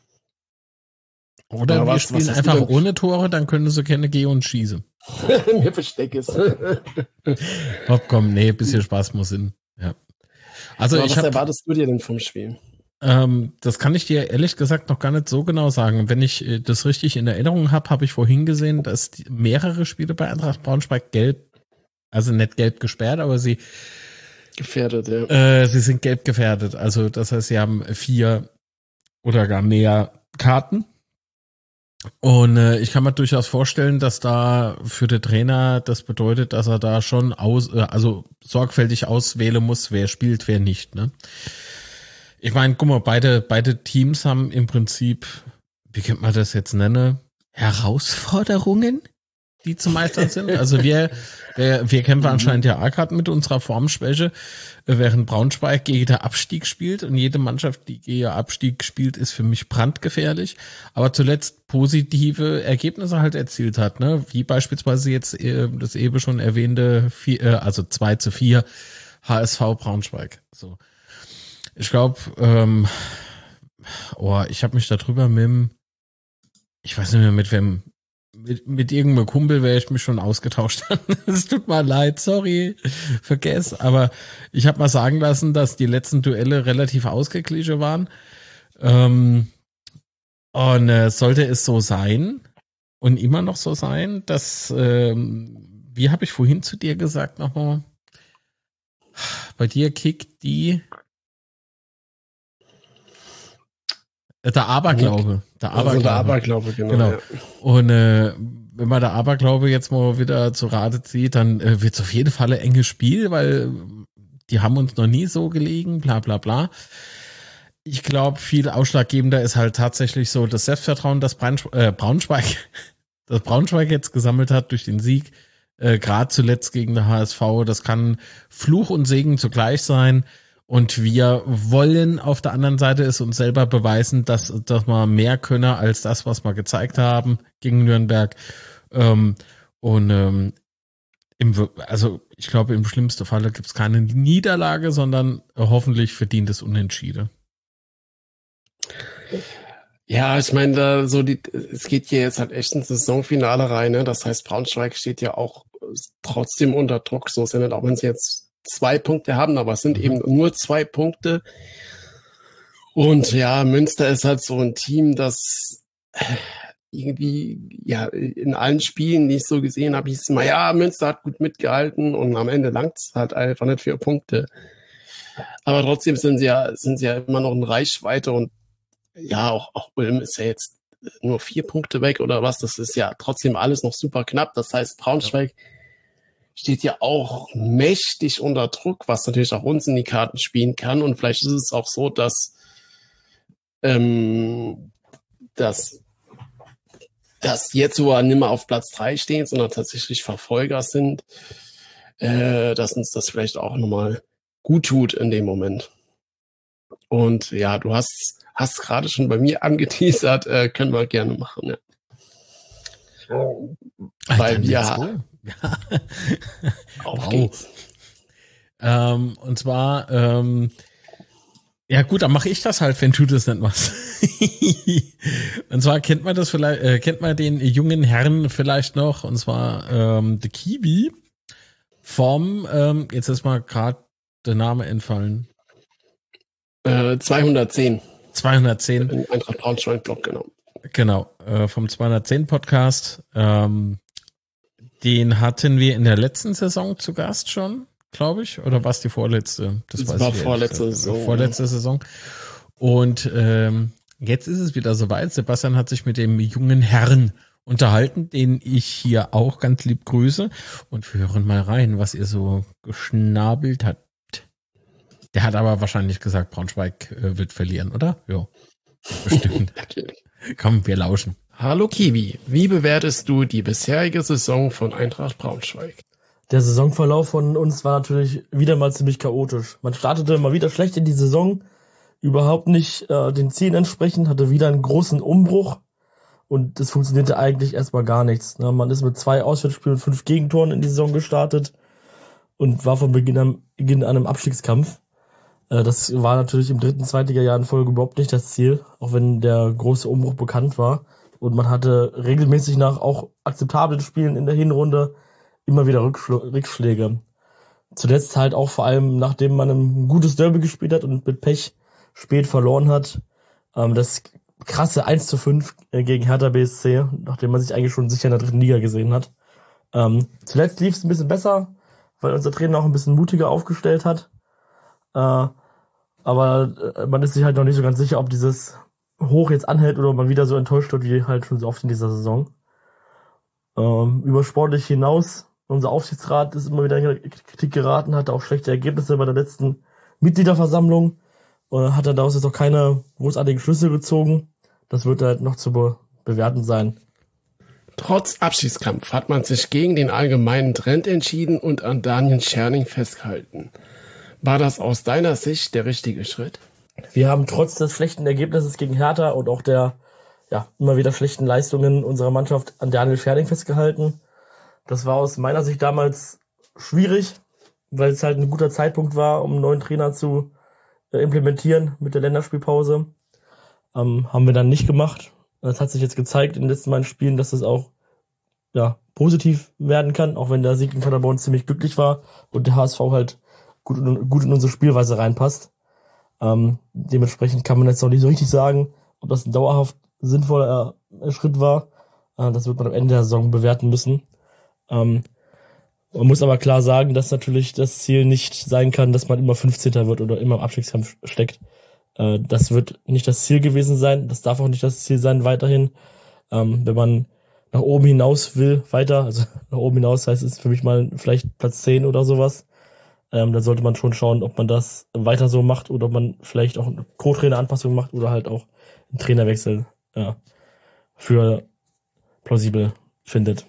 Oder ja, wir was, spielen was einfach ohne Tore, dann können sie gerne gehen und schießen. Mir versteck es. Hopp, komm, nee, bisschen Spaß muss hin. Ja. Also aber ich was hab, erwartest du dir denn vom Spiel? Ähm, das kann ich dir ehrlich gesagt noch gar nicht so genau sagen. Wenn ich äh, das richtig in Erinnerung habe, habe ich vorhin gesehen, dass die, mehrere Spiele bei Eintracht Braunschweig gelb, also nicht gelb gesperrt, aber sie gefährdet, ja. Äh, sie sind gelb gefährdet. Also das heißt, sie haben vier oder gar mehr Karten. Und äh, ich kann mir durchaus vorstellen, dass da für den Trainer das bedeutet, dass er da schon aus, äh, also sorgfältig auswählen muss, wer spielt, wer nicht, ne? Ich meine, guck mal, beide, beide Teams haben im Prinzip, wie könnte man das jetzt nennen, Herausforderungen, die zu meistern sind. Also wir, wir, wir kämpfen anscheinend ja auch gerade mit unserer Formschwäche, während Braunschweig gegen den Abstieg spielt und jede Mannschaft, die gegen Abstieg spielt, ist für mich brandgefährlich, aber zuletzt positive Ergebnisse halt erzielt hat, ne? Wie beispielsweise jetzt äh, das eben schon erwähnte, vier, äh, also zwei zu vier H S V Braunschweig, so. Ich glaube, ähm, oh, ich habe mich darüber mit dem, ich weiß nicht mehr mit wem, mit, mit irgendeinem Kumpel wäre ich mich schon ausgetauscht. Es tut mir leid, sorry, vergess, aber ich habe mal sagen lassen, dass die letzten Duelle relativ ausgeglichen waren. Ähm, und äh, sollte es so sein und immer noch so sein, dass, ähm, wie habe ich vorhin zu dir gesagt nochmal, bei dir kickt die Der Aberglaube. Der Aberglaube. Also der Aberglaube, genau. genau. Ja. Und äh, wenn man der Aberglaube jetzt mal wieder zu Rate zieht, dann äh, wird es auf jeden Fall ein enges Spiel, weil die haben uns noch nie so gelegen, bla bla bla. Ich glaube, viel ausschlaggebender ist halt tatsächlich so das Selbstvertrauen, das Braunschweig, äh, Braunschweig, das Braunschweig jetzt gesammelt hat durch den Sieg, äh, gerade zuletzt gegen den H S V. Das kann Fluch und Segen zugleich sein. Und wir wollen auf der anderen Seite es uns selber beweisen, dass, dass wir mehr können als das, was wir gezeigt haben gegen Nürnberg. Ähm, und ähm, im, also ich glaube, im schlimmsten Falle gibt es keine Niederlage, sondern hoffentlich verdientes Unentschieden. Ja, ich meine, da so die, es geht hier jetzt halt echt ins Saisonfinale rein, ne? Das heißt, Braunschweig steht ja auch trotzdem unter Druck, so ist ja nicht, auch wenn sie jetzt zwei Punkte haben, aber es sind mhm. eben nur zwei Punkte. Und ja, Münster ist halt so ein Team, das irgendwie ja in allen Spielen, die ich so gesehen habe, hieß es immer, ja, Münster hat gut mitgehalten und am Ende langt es halt einfach nicht für Punkte. Aber trotzdem sind sie ja, sind sie ja immer noch in Reichweite und ja, auch, auch Ulm ist ja jetzt nur vier Punkte weg oder was. Das ist ja trotzdem alles noch super knapp. Das heißt, Braunschweig ja. steht ja auch mächtig unter Druck, was natürlich auch uns in die Karten spielen kann. Und vielleicht ist es auch so, dass, ähm, dass dass jetzt sogar nicht mehr auf Platz drei stehen, sondern tatsächlich Verfolger sind, äh, dass uns das vielleicht auch nochmal gut tut in dem Moment. Und ja, du hast hast gerade schon bei mir angeteasert, äh, können wir gerne machen, ja. Weil wir ja. auf wow. geht's. Ähm, und zwar, ähm, ja gut, dann mache ich das halt, wenn du das nicht machst. Und zwar kennt man das vielleicht, äh, kennt man den jungen Herrn vielleicht noch, und zwar ähm, The Kiwi vom, ähm, jetzt ist mal gerade der Name entfallen. Äh, zweihundertzehn. zweihundertzehn. In Eintracht Braunschweig-Blog, genau. Genau, äh, vom zweihundertzehn Podcast. Ähm, den hatten wir in der letzten Saison zu Gast schon, glaube ich. Oder war es die vorletzte? Das, das war vorletzte Saison. Vorletzte ja. Saison. Und ähm, jetzt ist es wieder soweit. Sebastian hat sich mit dem jungen Herrn unterhalten, den ich hier auch ganz lieb grüße. Und wir hören mal rein, was ihr so geschnabelt habt. Der hat aber wahrscheinlich gesagt, Braunschweig äh, wird verlieren, oder? Ja, bestimmt. Komm, wir lauschen. Hallo Kiwi, wie bewertest du die bisherige Saison von Eintracht Braunschweig? Der Saisonverlauf von uns war natürlich wieder mal ziemlich chaotisch. Man startete mal wieder schlecht in die Saison, überhaupt nicht äh, den Zielen entsprechend, hatte wieder einen großen Umbruch und es funktionierte eigentlich erstmal gar nichts. Ne? Man ist mit zwei Auswärtsspielen und fünf Gegentoren in die Saison gestartet und war von Beginn an, Beginn an einem Abstiegskampf. Äh, das war natürlich im dritten Zweitliga-Jahr in Folge überhaupt nicht das Ziel, auch wenn der große Umbruch bekannt war. Und man hatte regelmäßig nach auch akzeptablen Spielen in der Hinrunde immer wieder Rückschl- Rückschläge. Zuletzt halt auch vor allem, nachdem man ein gutes Derby gespielt hat und mit Pech spät verloren hat. Ähm, das krasse eins zu fünf gegen Hertha B S C, nachdem man sich eigentlich schon sicher in der dritten Liga gesehen hat. Ähm, zuletzt lief es ein bisschen besser, weil unser Trainer auch ein bisschen mutiger aufgestellt hat. Äh, aber äh, man ist sich halt noch nicht so ganz sicher, ob dieses Hoch jetzt anhält oder man wieder so enttäuscht wird wie halt schon so oft in dieser Saison. Ähm, über sportlich hinaus, unser Aufsichtsrat ist immer wieder in Kritik geraten, hatte auch schlechte Ergebnisse bei der letzten Mitgliederversammlung und hat er daraus jetzt auch keine großartigen Schlüsse gezogen. Das wird halt noch zu be- bewerten sein. Trotz Abschiedskampf hat man sich gegen den allgemeinen Trend entschieden und an Daniel Scherning festgehalten. War das aus deiner Sicht der richtige Schritt? Wir haben trotz des schlechten Ergebnisses gegen Hertha und auch der ja immer wieder schlechten Leistungen unserer Mannschaft an Daniel Scherning festgehalten. Das war aus meiner Sicht damals schwierig, weil es halt ein guter Zeitpunkt war, um einen neuen Trainer zu äh, implementieren mit der Länderspielpause. Ähm, haben wir dann nicht gemacht. Das hat sich jetzt gezeigt in den letzten beiden Spielen, dass es auch ja positiv werden kann, auch wenn der Sieg in Paderborn ziemlich glücklich war und der H S V halt gut in, gut in unsere Spielweise reinpasst. Ähm, dementsprechend kann man jetzt noch nicht so richtig sagen, ob das ein dauerhaft sinnvoller äh, Schritt war. Äh, das wird man am Ende der Saison bewerten müssen. Ähm, man muss aber klar sagen, dass natürlich das Ziel nicht sein kann, dass man immer fünfzehnter wird oder immer im Abstiegskampf steckt. Äh, das wird nicht das Ziel gewesen sein. Das darf auch nicht das Ziel sein weiterhin. Ähm, wenn man nach oben hinaus will, weiter, also nach oben hinaus heißt es für mich mal vielleicht Platz zehn oder sowas, Ähm, da sollte man schon schauen, ob man das weiter so macht oder ob man vielleicht auch eine Co-Trainer-Anpassung macht oder halt auch einen Trainerwechsel ja, für plausibel findet.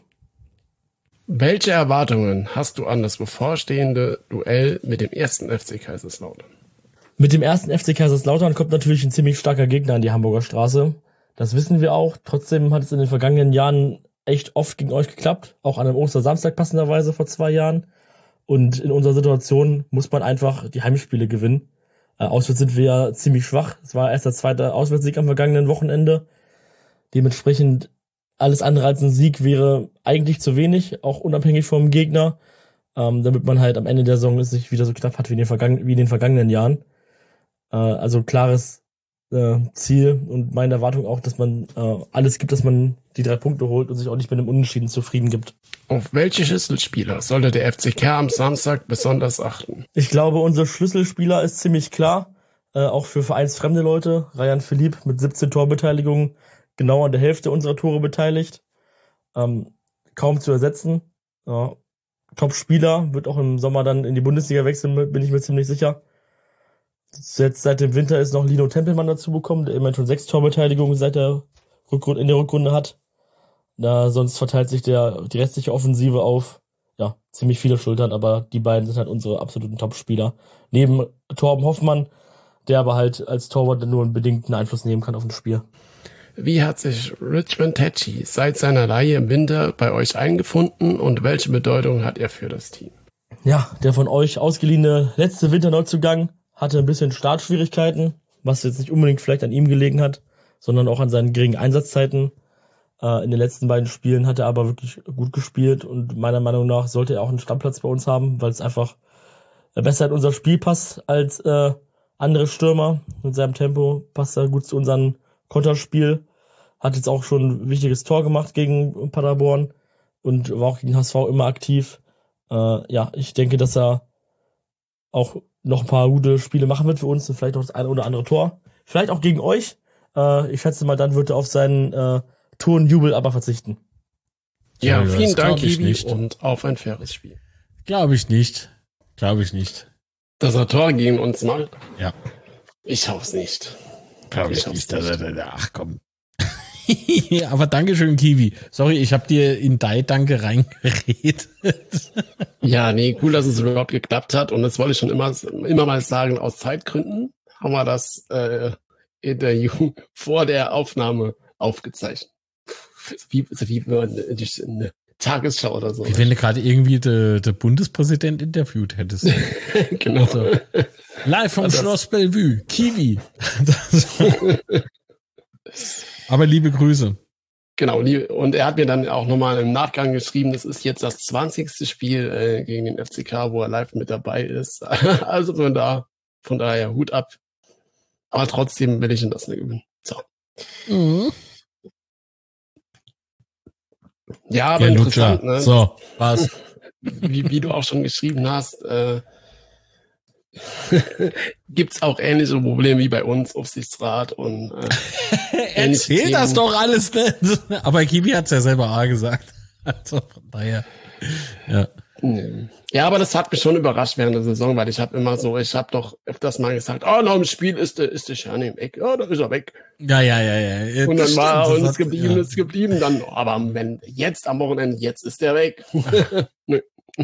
Welche Erwartungen hast du an das bevorstehende Duell mit dem ersten F C Kaiserslautern? Mit dem ersten F C Kaiserslautern kommt natürlich ein ziemlich starker Gegner an die Hamburger Straße. Das wissen wir auch. Trotzdem hat es in den vergangenen Jahren echt oft gegen euch geklappt. Auch an einem Ostersamstag passenderweise vor zwei Jahren. Und in unserer Situation muss man einfach die Heimspiele gewinnen. Äh, auswärts sind wir ja ziemlich schwach. Es war erst der zweite Auswärtssieg am vergangenen Wochenende. Dementsprechend alles andere als ein Sieg wäre eigentlich zu wenig, auch unabhängig vom Gegner, ähm, damit man halt am Ende der Saison es nicht wieder so knapp hat wie in den, Vergangen- wie in den vergangenen Jahren. Äh, also klares äh, Ziel und meine Erwartung auch, dass man äh, alles gibt, dass man die drei Punkte holt und sich auch nicht mit einem Unentschieden zufrieden gibt. Auf welche Schlüsselspieler sollte der F C K am Samstag besonders achten? Ich glaube, unser Schlüsselspieler ist ziemlich klar, äh, auch für vereinsfremde Leute. Ryan Philipp mit siebzehn Torbeteiligungen, genau an der Hälfte unserer Tore beteiligt. Ähm, kaum zu ersetzen. Ja, Top-Spieler, wird auch im Sommer dann in die Bundesliga wechseln, bin ich mir ziemlich sicher. Jetzt seit dem Winter ist noch Lino Tempelmann dazu bekommen, der immerhin schon sechs Torbeteiligungen seit der Rückrunde, in der Rückrunde hat. Da sonst verteilt sich der die restliche Offensive auf ja ziemlich viele Schultern, aber die beiden sind halt unsere absoluten Top-Spieler. Neben Torben Hoffmann, der aber halt als Torwart nur einen bedingten Einfluss nehmen kann auf ein Spiel. Wie hat sich Richmond Tetschi seit seiner Leihe im Winter bei euch eingefunden und welche Bedeutung hat er für das Team? Ja, der von euch ausgeliehene letzte Winterneuzugang hatte ein bisschen Startschwierigkeiten, was jetzt nicht unbedingt vielleicht an ihm gelegen hat, sondern auch an seinen geringen Einsatzzeiten. Äh, in den letzten beiden Spielen hat er aber wirklich gut gespielt und meiner Meinung nach sollte er auch einen Stammplatz bei uns haben, weil es einfach besser in unser Spiel passt als äh, andere Stürmer. Mit seinem Tempo passt er gut zu unserem Konterspiel. Hat jetzt auch schon ein wichtiges Tor gemacht gegen Paderborn und war auch gegen H S V immer aktiv. Äh, ja, ich denke, dass er auch noch ein paar gute Spiele machen wird für uns und vielleicht auch das eine oder andere Tor. Vielleicht auch gegen euch. Äh, ich schätze mal, dann wird er auf seinen äh, Turnjubel aber verzichten. Ja, Ja, vielen das Dank, glaub ich Kiwi, nicht. und auf ein faires Spiel. Glaube ich nicht. Glaube ich nicht. Dass er Tor gegen uns macht? Ja. Ich hoffe nicht. Glaube Ich ich hoff's nicht. nicht. Ach komm. Aber Dankeschön, Kiwi. Sorry, ich habe dir in dein Danke reingeredet. Ja, nee, cool, dass es überhaupt geklappt hat. Und das wollte ich schon immer, immer mal sagen, aus Zeitgründen haben wir das äh, Interview vor der Aufnahme aufgezeichnet. Wie, also wie eine Tagesschau oder so. Wie wenn du gerade irgendwie den de Bundespräsident interviewt hättest. Genau. So. Live vom Das- Schloss Bellevue. Kiwi. Aber liebe Grüße. Genau, die- und er hat mir dann auch nochmal im Nachgang geschrieben, das ist jetzt das zwanzigste Spiel äh, gegen den F C K, wo er live mit dabei ist. Also von da, von daher Hut ab. Aber trotzdem will ich ihn das nicht gewinnen. So. Mhm. Ja, aber Ja, interessant, Lutscher. ne? So, was? Wie, wie du auch schon geschrieben hast, äh, gibt's auch ähnliche Probleme wie bei uns, Aufsichtsrat und äh, Erzähl das doch alles nicht. Aber Kiwi hat's ja selber A gesagt. Also von daher. Ja. Nee. Ja, aber das hat mich schon überrascht während der Saison, weil ich habe immer so, ich habe doch öfters mal gesagt, oh, nach dem Spiel ist der, ist der Scherne weg, oh, da ist er weg. Ja, ja, ja, ja. Und Das dann war stimmt, er das uns hat- geblieben, ja. ist geblieben, dann, oh, aber wenn, jetzt am Wochenende, jetzt ist der weg. Nö.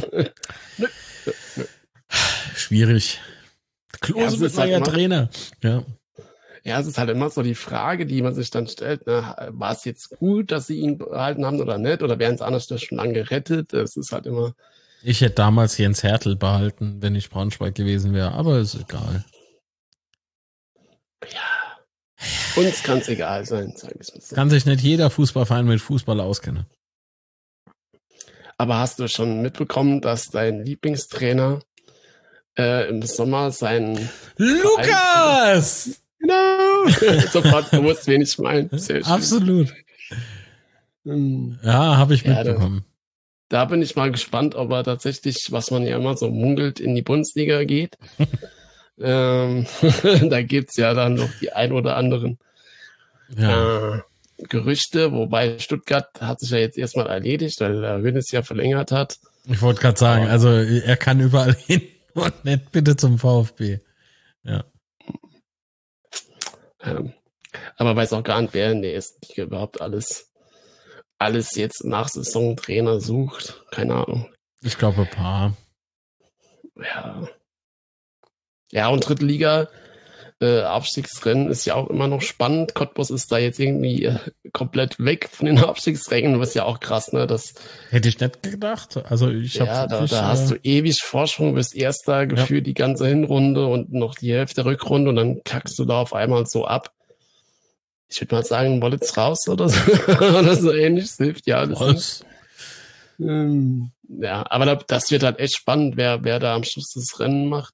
Schwierig. Ja, Klose es wird ist halt neuer immer- Trainer. Ja. Ja, es ist halt immer so die Frage, die man sich dann stellt, ne, war es jetzt gut, dass sie ihn behalten haben oder nicht, oder wären es anders schon lange gerettet? Es ist halt immer, Ich hätte damals Jens Hertel behalten, wenn ich Braunschweig gewesen wäre, aber ist egal. uns kann es egal sein, sag ich mal so. Kann sich nicht jeder Fußballverein mit Fußball auskennen. Aber hast du schon mitbekommen, dass dein Lieblingstrainer äh, im Sommer seinen Lukas! Genau. Sofort gewusst, wen ich meine. Sehr schön. Absolut. Hm. Ja, habe ich Ja, mitbekommen. Da bin ich mal gespannt, ob er tatsächlich, was man ja immer so munkelt, in die Bundesliga geht. ähm, da gibt's ja dann noch die ein oder anderen Ja. äh, Gerüchte, wobei Stuttgart hat sich ja jetzt erstmal erledigt, weil der Hönes ja verlängert hat. Ich wollte gerade sagen, also er kann überall hin und nicht bitte zum VfB. Ja. Ähm, aber weiß auch gar nicht, wer in der ersten Liga überhaupt alles, alles jetzt nach Saisontrainer sucht. Keine Ahnung. Ich glaube ein paar. Ja. Ja, und dritte Liga, äh, Abstiegsrennen ist ja auch immer noch spannend. Cottbus ist da jetzt irgendwie äh, komplett weg von den Abstiegsrängen, was ja auch krass, ne? Das, Hätte ich nicht gedacht. Also ich habe ja, da, da hast du ewig Vorsprung, bist Erster, gefühlt die ganze Hinrunde und noch die Hälfte der Rückrunde und dann kackst du da auf einmal so ab. Ich würde mal sagen, Wollitz raus oder so, oder so ähnlich. Das hilft ja alles nicht. was? Ähm, Ja, aber da, das wird halt echt spannend, wer, wer da am Schluss das Rennen macht.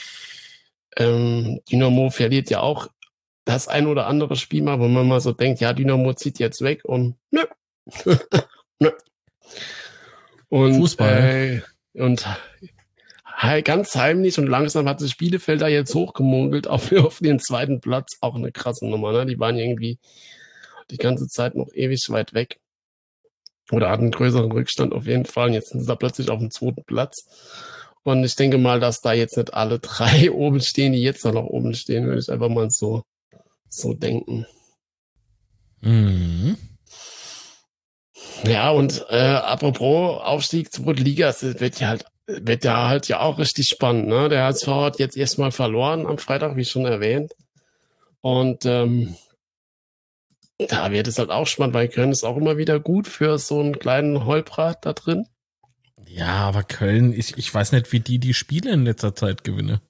Ähm, Dynamo verliert ja auch das ein oder andere Spiel mal, wo man mal so denkt, ja, Dynamo zieht jetzt weg und nö. nö. Und, Fußball. Äh, und he- ganz heimlich und langsam hat sich Bielefeld da jetzt hochgemogelt auf, auf den zweiten Platz. Auch eine krasse Nummer, ne? Die waren irgendwie die ganze Zeit noch ewig weit weg. Oder hatten einen größeren Rückstand auf jeden Fall. Und jetzt sind sie da plötzlich auf dem zweiten Platz. Und ich denke mal, dass da jetzt nicht alle drei oben stehen, die jetzt da noch oben stehen, würde ich einfach mal so, so denken. Mhm. Ja, und äh, apropos Aufstieg zur Liga, es wird ja halt, wird ja halt ja auch richtig spannend, ne? Der H S V hat jetzt erstmal verloren am Freitag, wie schon erwähnt. Und ähm, da wird es halt auch spannend, weil Köln ist auch immer wieder gut für so einen kleinen Holprat da drin. Ja, aber Köln, ich, ich weiß nicht, wie die die Spiele in letzter Zeit gewinnen.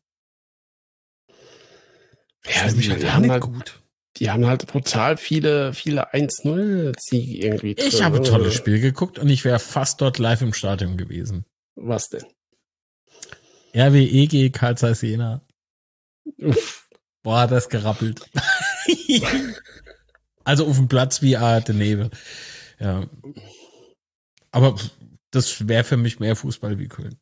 Ja, die, die, die haben halt gut. Die haben halt brutal viele, viele eins null Siege irgendwie drin. Ich habe ein tolles Spiel geguckt und ich wäre fast dort live im Stadion gewesen. Was denn? R W E gegen Carl Zeiss Jena. Uff. Boah, das gerappelt. Also auf dem Platz wie Art Nebel. Ja. Aber das wäre für mich mehr Fußball wie Köln.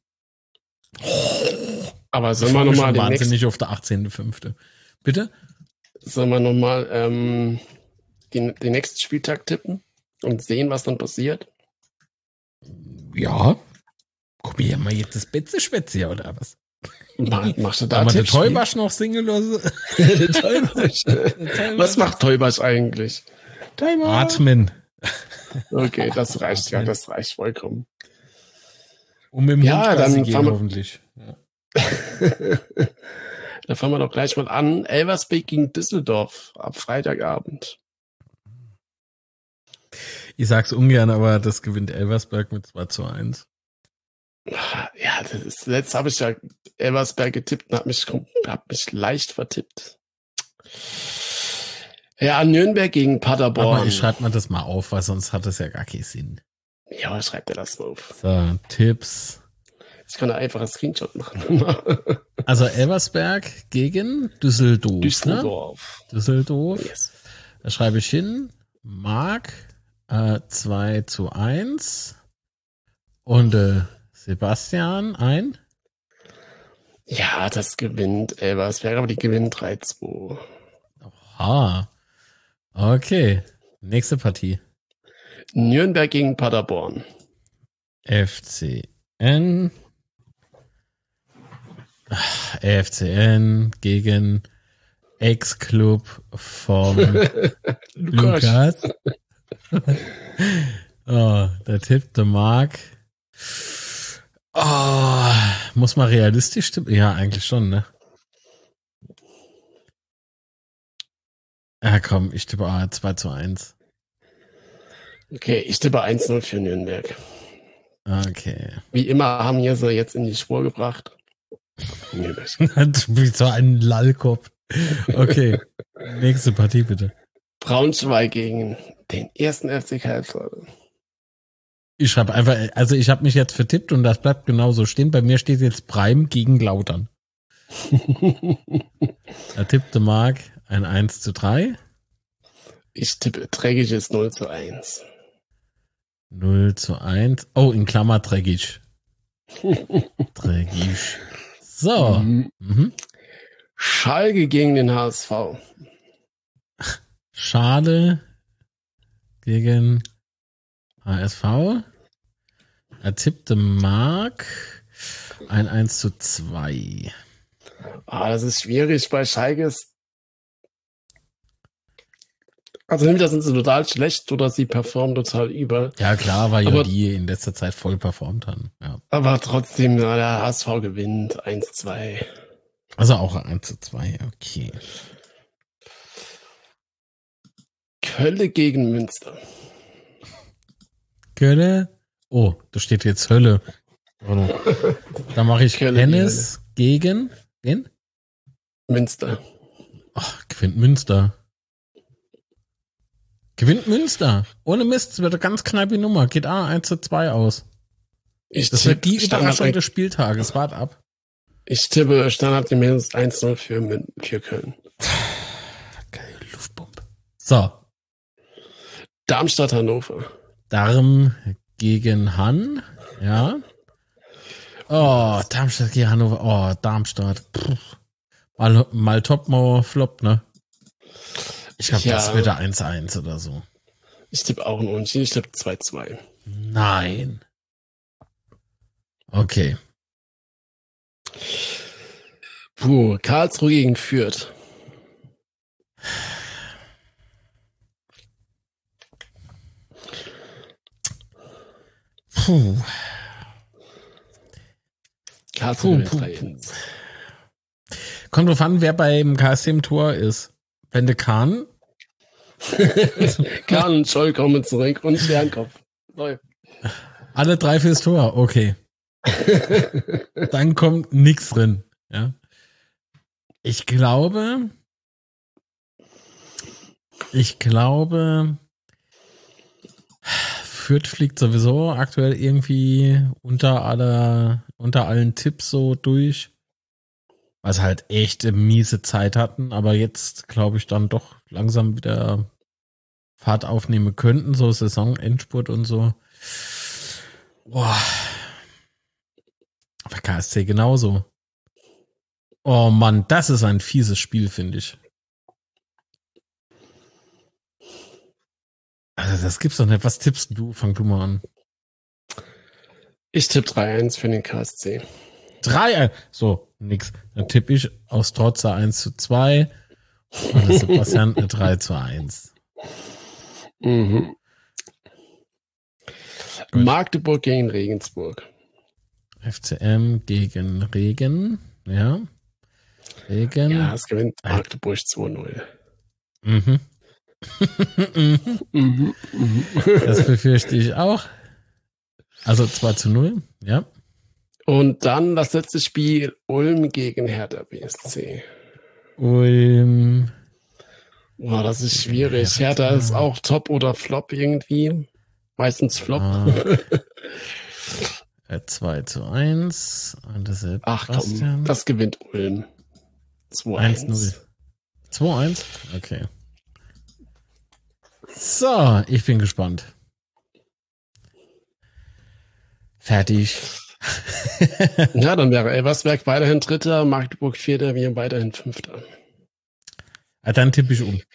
Aber sollen wir nochmal den wahnsinnig nächsten... auf der achtzehnten fünfte Bitte? Sollen wir nochmal ähm, den, den nächsten Spieltag tippen und sehen, was dann passiert? Ja. Guck mir mal jetzt das Betze-Spätze oder was? Mach, machst du da der Teubasch noch Singlelose? Teubasch. Was macht Teubasch eigentlich? Teubasch. Atmen. Okay, das reicht ja, das reicht vollkommen. Um mit dem ja, Hund dann gehen, wir, hoffentlich. Ja. Da fangen wir doch gleich mal an. Elversberg gegen Düsseldorf ab Freitagabend. Ich sag's ungern, aber das gewinnt Elversberg mit zwei zu eins. Ja, das ist, letzt habe ich ja Elversberg getippt und hab mich, hab mich leicht vertippt. Ja, Nürnberg gegen Paderborn. Aber ich schreibe mir das mal auf, weil sonst hat das ja gar keinen Sinn. Ja, schreib dir das mal auf. So, Tipps. Ich kann da einfach einen Screenshot machen. Also Elversberg gegen Düsseldorf. Düsseldorf. Ne? Düsseldorf. Yes. Da schreibe ich hin. Marc äh, zwei zu eins. Und äh, Sebastian ein. Ja, das gewinnt Elversberg, aber die gewinnen drei zwei. Aha. Okay. Nächste Partie. Nürnberg gegen Paderborn. F C N. F C N gegen Ex-Club vom Lukas. Oh, der tippte Marc. Oh, muss man realistisch tippen? Ja, eigentlich schon, ne? Ja, komm, ich tippe ah, zwei zu eins. Okay, ich tippe eins null für Nürnberg. Okay. Wie immer haben wir sie jetzt in die Spur gebracht. Du bist so ein Lallkopf. Okay, nächste Partie bitte. Braunschweig gegen den ersten F C Karlsruhe. Ich schreibe einfach, also ich habe mich jetzt vertippt und das bleibt genauso stehen. Bei mir steht jetzt Breim gegen Lautern. Da tippte Marc ein eins zu drei. Ich tippe dreckiges null zu eins. null zu eins. Oh, in Klammer dreckig. Dreckig. So. Mhm. Mhm. Schalke gegen den H S V. Schade gegen H S V. Er tippte Marc ein eins zu zwei. Ah, das ist schwierig bei Schalke. Also entweder sind sie total schlecht oder sie performen total über. Ja klar, weil aber, ja die in letzter Zeit voll performt haben. Ja. Aber trotzdem, ja, der H S V gewinnt eins zwei. Also auch eins zu zwei, okay. Kölle gegen Münster. Kölle? Oh, da steht jetzt Hölle. Da mache ich Hennes gegen wen? Münster. Ach, gewinnt Münster. Gewinnt Münster. Ohne Mist, es wird eine ganz knappe Nummer. Geht A eins zu zwei aus. Ich das wird die Überraschung des Spieltages. Wart ab. Ich tippe standardgemäß eins null für, für Köln. Geil, Luftpumpe. So. Darmstadt, Hannover. Darm gegen Han. Ja. Oh, Darmstadt gegen Hannover. Oh, Darmstadt. Pff. Mal, mal top, mal flop, ne? Ich glaube, ja, das wird eins eins oder so. Ich tippe auch ein Unentschieden. Ich tippe zwei zwei. Nein. Okay. Puh, Karlsruhe gegen Fürth. Puh. K S Puh, C puh, drei puh. eins. Kommt drauf an, wer beim K S C im Tor ist. Wenn der Kahn, Kahn und Scholl kommen zurück und Sternkopf. Läuft. alle drei fürs Tor, okay. Dann kommt nix drin. Ja. Ich glaube, ich glaube, Fürth fliegt sowieso aktuell irgendwie unter aller, unter allen Tipps so durch. Was halt echt eine miese Zeit hatten, aber jetzt glaube ich dann doch langsam wieder Fahrt aufnehmen könnten, so Saisonendspurt und so. Boah. Aber K S C genauso. Oh Mann, das ist ein fieses Spiel, finde ich. Also das gibt's doch nicht. Was tippst du? Fang du mal an. Ich tippe drei eins für den K S C. drei, so, nix. Dann tippe ich aus Trotzer eins zu zwei und das Sebastian drei zu eins. Mhm. Magdeburg gegen Regensburg. F C M gegen Regen, ja. Regen. Ja, es gewinnt Magdeburg zwei null. Mhm. Mhm, mhm. Das befürchte ich auch. Also zwei zu null, ja. Und dann das letzte Spiel Ulm gegen Hertha B S C. Ulm. Boah, das ist schwierig. Hertha ist auch Top oder Flop irgendwie. Meistens Flop. Ah. zwei zu eins. Und das ist Ach komm, das gewinnt Ulm. zwei eins. eins null. zwei eins? Okay. So, ich bin gespannt. Fertig. Ja, dann wäre Elversberg weiterhin Dritter, Magdeburg Vierter, wir weiterhin Fünfter. Ah, dann tippe ich um.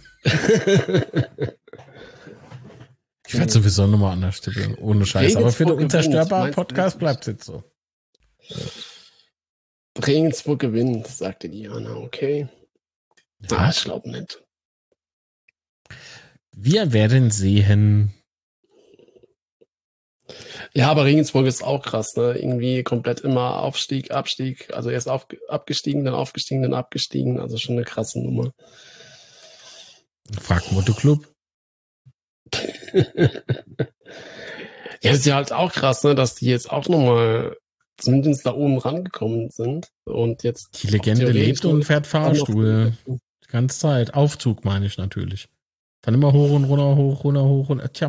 Ich werde sowieso nochmal anders tippen, ohne Scheiß. Aber für den unzerstörbaren Podcast bleibt es jetzt so. Regensburg gewinnt, sagte Diana, okay. Ja. Ah, ich glaube nicht. Wir werden sehen. Ja, aber Regensburg ist auch krass, ne? Irgendwie komplett immer Aufstieg, Abstieg, also erst auf, abgestiegen, dann aufgestiegen, dann abgestiegen, also schon eine krasse Nummer. Frag Motoclub. Ja, ist ja halt auch krass, ne, dass die jetzt auch nochmal zumindest da oben rangekommen sind und jetzt. Die Legende lebt und fährt Fahrstuhl. Die ganze Zeit. Aufzug meine ich natürlich. Dann immer hoch und runter, hoch, runter, hoch und tja.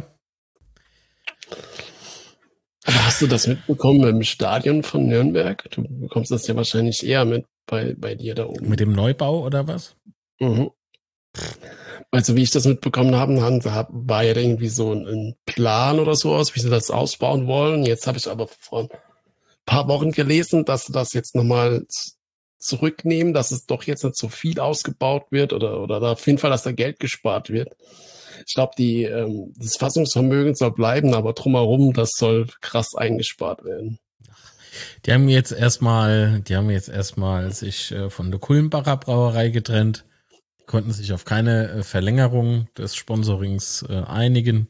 Aber hast du das mitbekommen im Stadion von Nürnberg? Du bekommst das ja wahrscheinlich eher mit bei, bei dir da oben. Mit dem Neubau oder was? Mhm. Also wie ich das mitbekommen habe, war ja irgendwie so ein Plan oder so aus, wie sie das ausbauen wollen. Jetzt habe ich aber vor ein paar Wochen gelesen, dass sie das jetzt nochmal zurücknehmen, dass es doch jetzt nicht so viel ausgebaut wird oder, oder auf jeden Fall, dass da Geld gespart wird. Ich glaube, die ähm, das Fassungsvermögen soll bleiben, aber drumherum, das soll krass eingespart werden. Die haben jetzt erstmal, die haben jetzt erstmal sich äh, von der Kulmbacher Brauerei getrennt. Die konnten sich auf keine äh, Verlängerung des Sponsorings äh, einigen.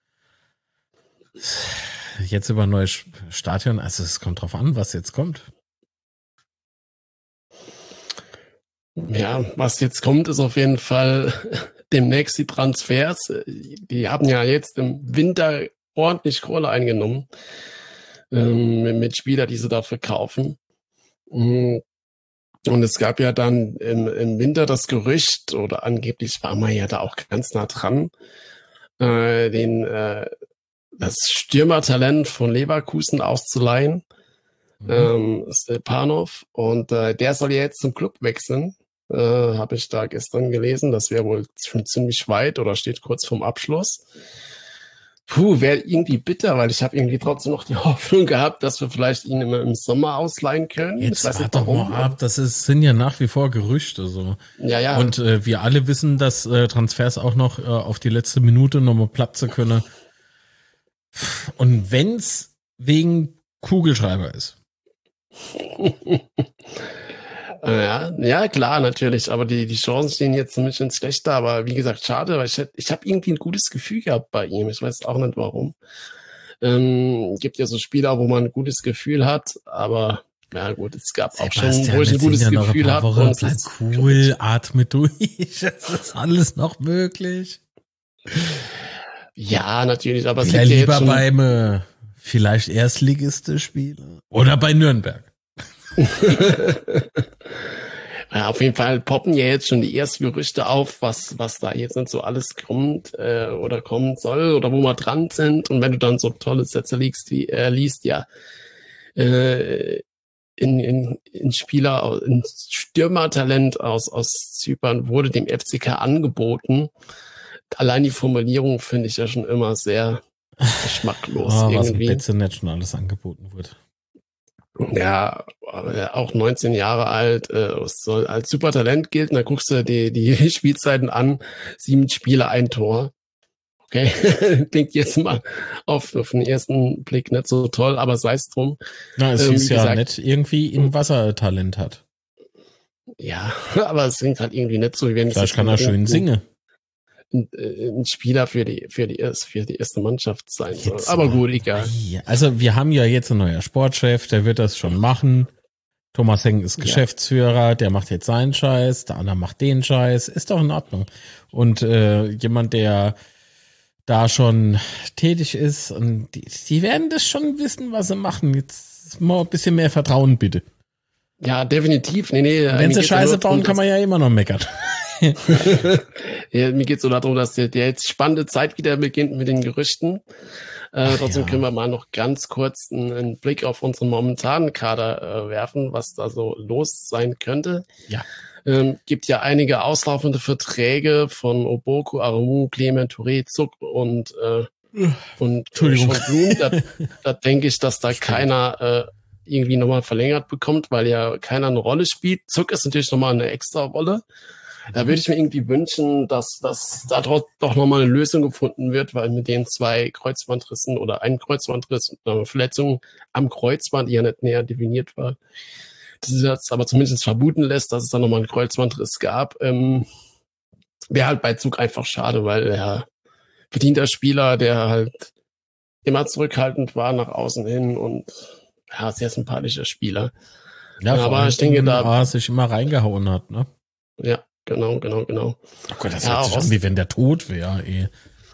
Jetzt über ein neues Stadion, also es kommt drauf an, was jetzt kommt. Ja, was jetzt kommt, ist auf jeden Fall demnächst die Transfers. Die haben ja jetzt im Winter ordentlich Kohle eingenommen ähm, mit Spielern, die sie da verkaufen. Und es gab ja dann im, im Winter das Gerücht, oder angeblich war man ja da auch ganz nah dran, äh, den äh, das Stürmertalent von Leverkusen auszuleihen, mhm. ähm, Stepanov. Und äh, der soll ja jetzt zum Club wechseln. Äh, habe ich da gestern gelesen. Das wäre wohl schon ziemlich weit oder steht kurz vorm Abschluss. Puh, wäre irgendwie bitter, weil ich habe irgendwie trotzdem noch die Hoffnung gehabt, dass wir vielleicht ihn immer im Sommer ausleihen können. Jetzt warte doch mal ab, das ist, sind ja nach wie vor Gerüchte so. Ja, ja. Und äh, wir alle wissen, dass äh, Transfers auch noch äh, auf die letzte Minute nochmal platzen können. Und wenn's wegen Kugelschreiber ist. Ja, ja, klar, natürlich, aber die, die Chancen stehen jetzt ein bisschen schlechter, aber wie gesagt, schade, weil ich, ich habe irgendwie ein gutes Gefühl gehabt bei ihm, ich weiß auch nicht warum. Ähm, gibt ja so Spieler, wo man ein gutes Gefühl hat, aber ja gut, es gab auch Sebastian, schon, wo ich ein gutes ja Gefühl habe. habe. Bleib cool, atme durch. Es ist alles noch möglich. Ja, natürlich, aber es ja, liegt ja lieber jetzt schon beim äh, vielleicht Erstligiste spielen oder bei Nürnberg. Ja, auf jeden Fall poppen ja jetzt schon die ersten Gerüchte auf, was was da jetzt nicht so alles kommt äh, oder kommen soll oder wo wir dran sind. Und wenn du dann so tolle Sätze liest, wie äh, liest, ja, äh, in, in, in Spieler, in Stürmertalent aus aus Zypern wurde dem F C K angeboten. Allein die Formulierung finde ich ja schon immer sehr geschmacklos oh, was irgendwie. im Betzenet schon alles angeboten wird. Ja, auch neunzehn Jahre alt, äh, soll als Supertalent gelten. Da guckst du die, die Spielzeiten an, sieben Spiele, ein Tor. Okay, klingt jetzt mal auf, auf den ersten Blick nicht so toll, aber sei es drum. Na, es ähm, hieß ja gesagt, nicht irgendwie im Wassertalent hat. Ja, aber es klingt halt irgendwie nicht so, wie wenn es Vielleicht kann er schön singen. Ein, ein Spieler für die für die für die erste Mannschaft sein soll. Jetzt Aber mal. gut, egal. Also wir haben ja jetzt einen neuen Sportchef, der wird das schon machen. Thomas Heng ist Geschäftsführer, ja. Der macht jetzt seinen Scheiß, der andere macht den Scheiß, ist doch in Ordnung. Und äh, jemand, der da schon tätig ist, und die, die werden das schon wissen, was sie machen. Jetzt mal ein bisschen mehr Vertrauen, bitte. Ja, definitiv. Nee, nee, wenn sie Scheiße bauen, darum, kann man ja immer noch meckern. Ja, mir geht es so darum, dass der, der jetzt spannende Zeit wieder beginnt mit den Gerüchten. Äh, Ach, trotzdem ja. können wir mal noch ganz kurz einen, einen Blick auf unseren momentanen Kader äh, werfen, was da so los sein könnte. Ja. Ähm, gibt ja einige auslaufende Verträge von Oboku, Arumu, Clement, Touré, Zuck und äh, und Entschuldigung. Blum. Da, da denke ich, dass da keiner äh, irgendwie nochmal verlängert bekommt, weil ja keiner eine Rolle spielt. Zuck ist natürlich nochmal eine extra Rolle. Da würde ich mir irgendwie wünschen, dass, dass da doch nochmal eine Lösung gefunden wird, weil mit den zwei Kreuzbandrissen oder einem Kreuzbandriss und einer Verletzung am Kreuzband, die ja nicht näher definiert war, das jetzt aber zumindest vermuten lässt, dass es da nochmal einen Kreuzbandriss gab, ähm, wäre halt bei Zug einfach schade, weil er verdienter Spieler, der halt immer zurückhaltend war nach außen hin und ja, sehr sympathischer Spieler. Ja, aber ich denke, da sich immer reingehauen hat, ne? Ja. Genau, genau, genau. Oh Gott, das ja, hört sich an, wie wenn der tot wäre, eh.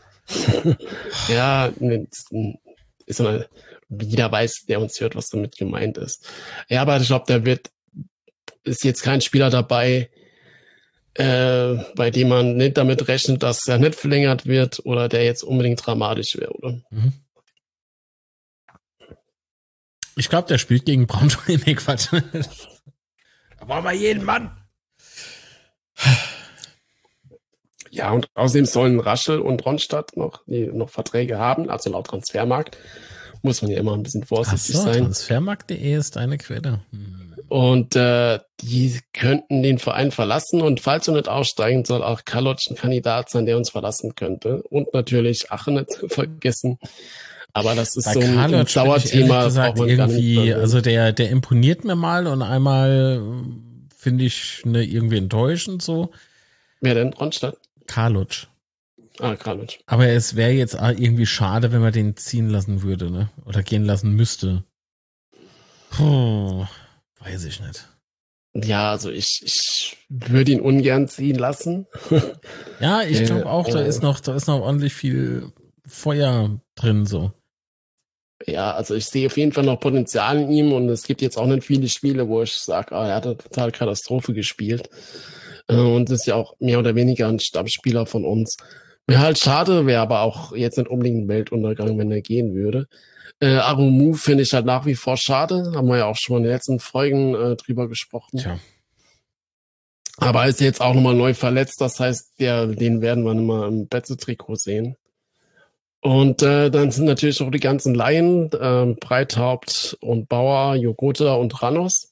Ja, ist mal, jeder weiß, der uns hört, was damit gemeint ist. Ja, aber ich glaube, da wird, ist jetzt kein Spieler dabei, äh, bei dem man nicht damit rechnet, dass er nicht verlängert wird oder der jetzt unbedingt dramatisch wäre, oder? Mhm. Ich glaube, der spielt gegen Braunschweig. Nee, Quatsch. Da war mal jeden Mann. Ja, und außerdem sollen Raschel und Ronstadt noch, die noch Verträge haben, also laut Transfermarkt. Muss man ja immer ein bisschen vorsichtig Ach so, sein. Transfermarkt punkt de ist eine Quelle. Hm. Und äh, die könnten den Verein verlassen und falls er nicht aussteigen, soll auch Kaloc ein Kandidat sein, der uns verlassen könnte. Und natürlich Ache nicht zu vergessen. Aber das ist Bei so ein, ein Dauerthema. Gesagt, irgendwie, also der, der imponiert mir mal und einmal finde ich ne, irgendwie enttäuschend so. Wer denn? Ronstadt? Karluc. Ah, Karluc. Aber es wäre jetzt irgendwie schade, wenn man den ziehen lassen würde, ne? Oder gehen lassen müsste. Puh, weiß ich nicht. Ja, also ich, ich würde ihn ungern ziehen lassen. Ja, ich glaube auch, da ist noch, da ist noch ordentlich viel Feuer drin, so. Ja, also ich sehe auf jeden Fall noch Potenzial in ihm und es gibt jetzt auch nicht viele Spiele, wo ich sage, ah, er hat eine total Katastrophe gespielt. Und ist ja auch mehr oder weniger ein Stammspieler von uns. Wäre halt schade, wäre aber auch jetzt nicht unbedingt ein Weltuntergang, wenn er gehen würde. Äh, Arumu finde ich halt nach wie vor schade. Haben wir ja auch schon mal in den letzten Folgen äh, drüber gesprochen. Tja. Aber er ist jetzt auch nochmal neu verletzt. Das heißt, der, den werden wir nochmal im Betze-Trikot sehen. Und äh, dann sind natürlich auch die ganzen Laien, äh, Breithaupt und Bauer, Jogota und Ranos.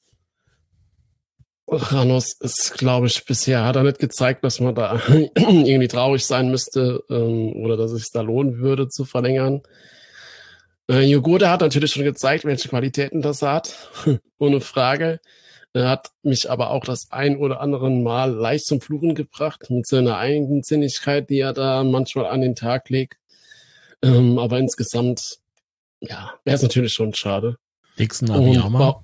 Ranos ist, glaube ich, bisher hat er nicht gezeigt, dass man da irgendwie traurig sein müsste ähm, oder dass es sich da lohnen würde zu verlängern. Äh, Jogota hat natürlich schon gezeigt, welche Qualitäten das hat, ohne Frage. Er hat mich aber auch das ein oder andere Mal leicht zum Fluchen gebracht mit seiner Eigensinnigkeit, die er da manchmal an den Tag legt. Ähm, aber insgesamt ja, wäre es natürlich schon schade. Dixon Abiyama.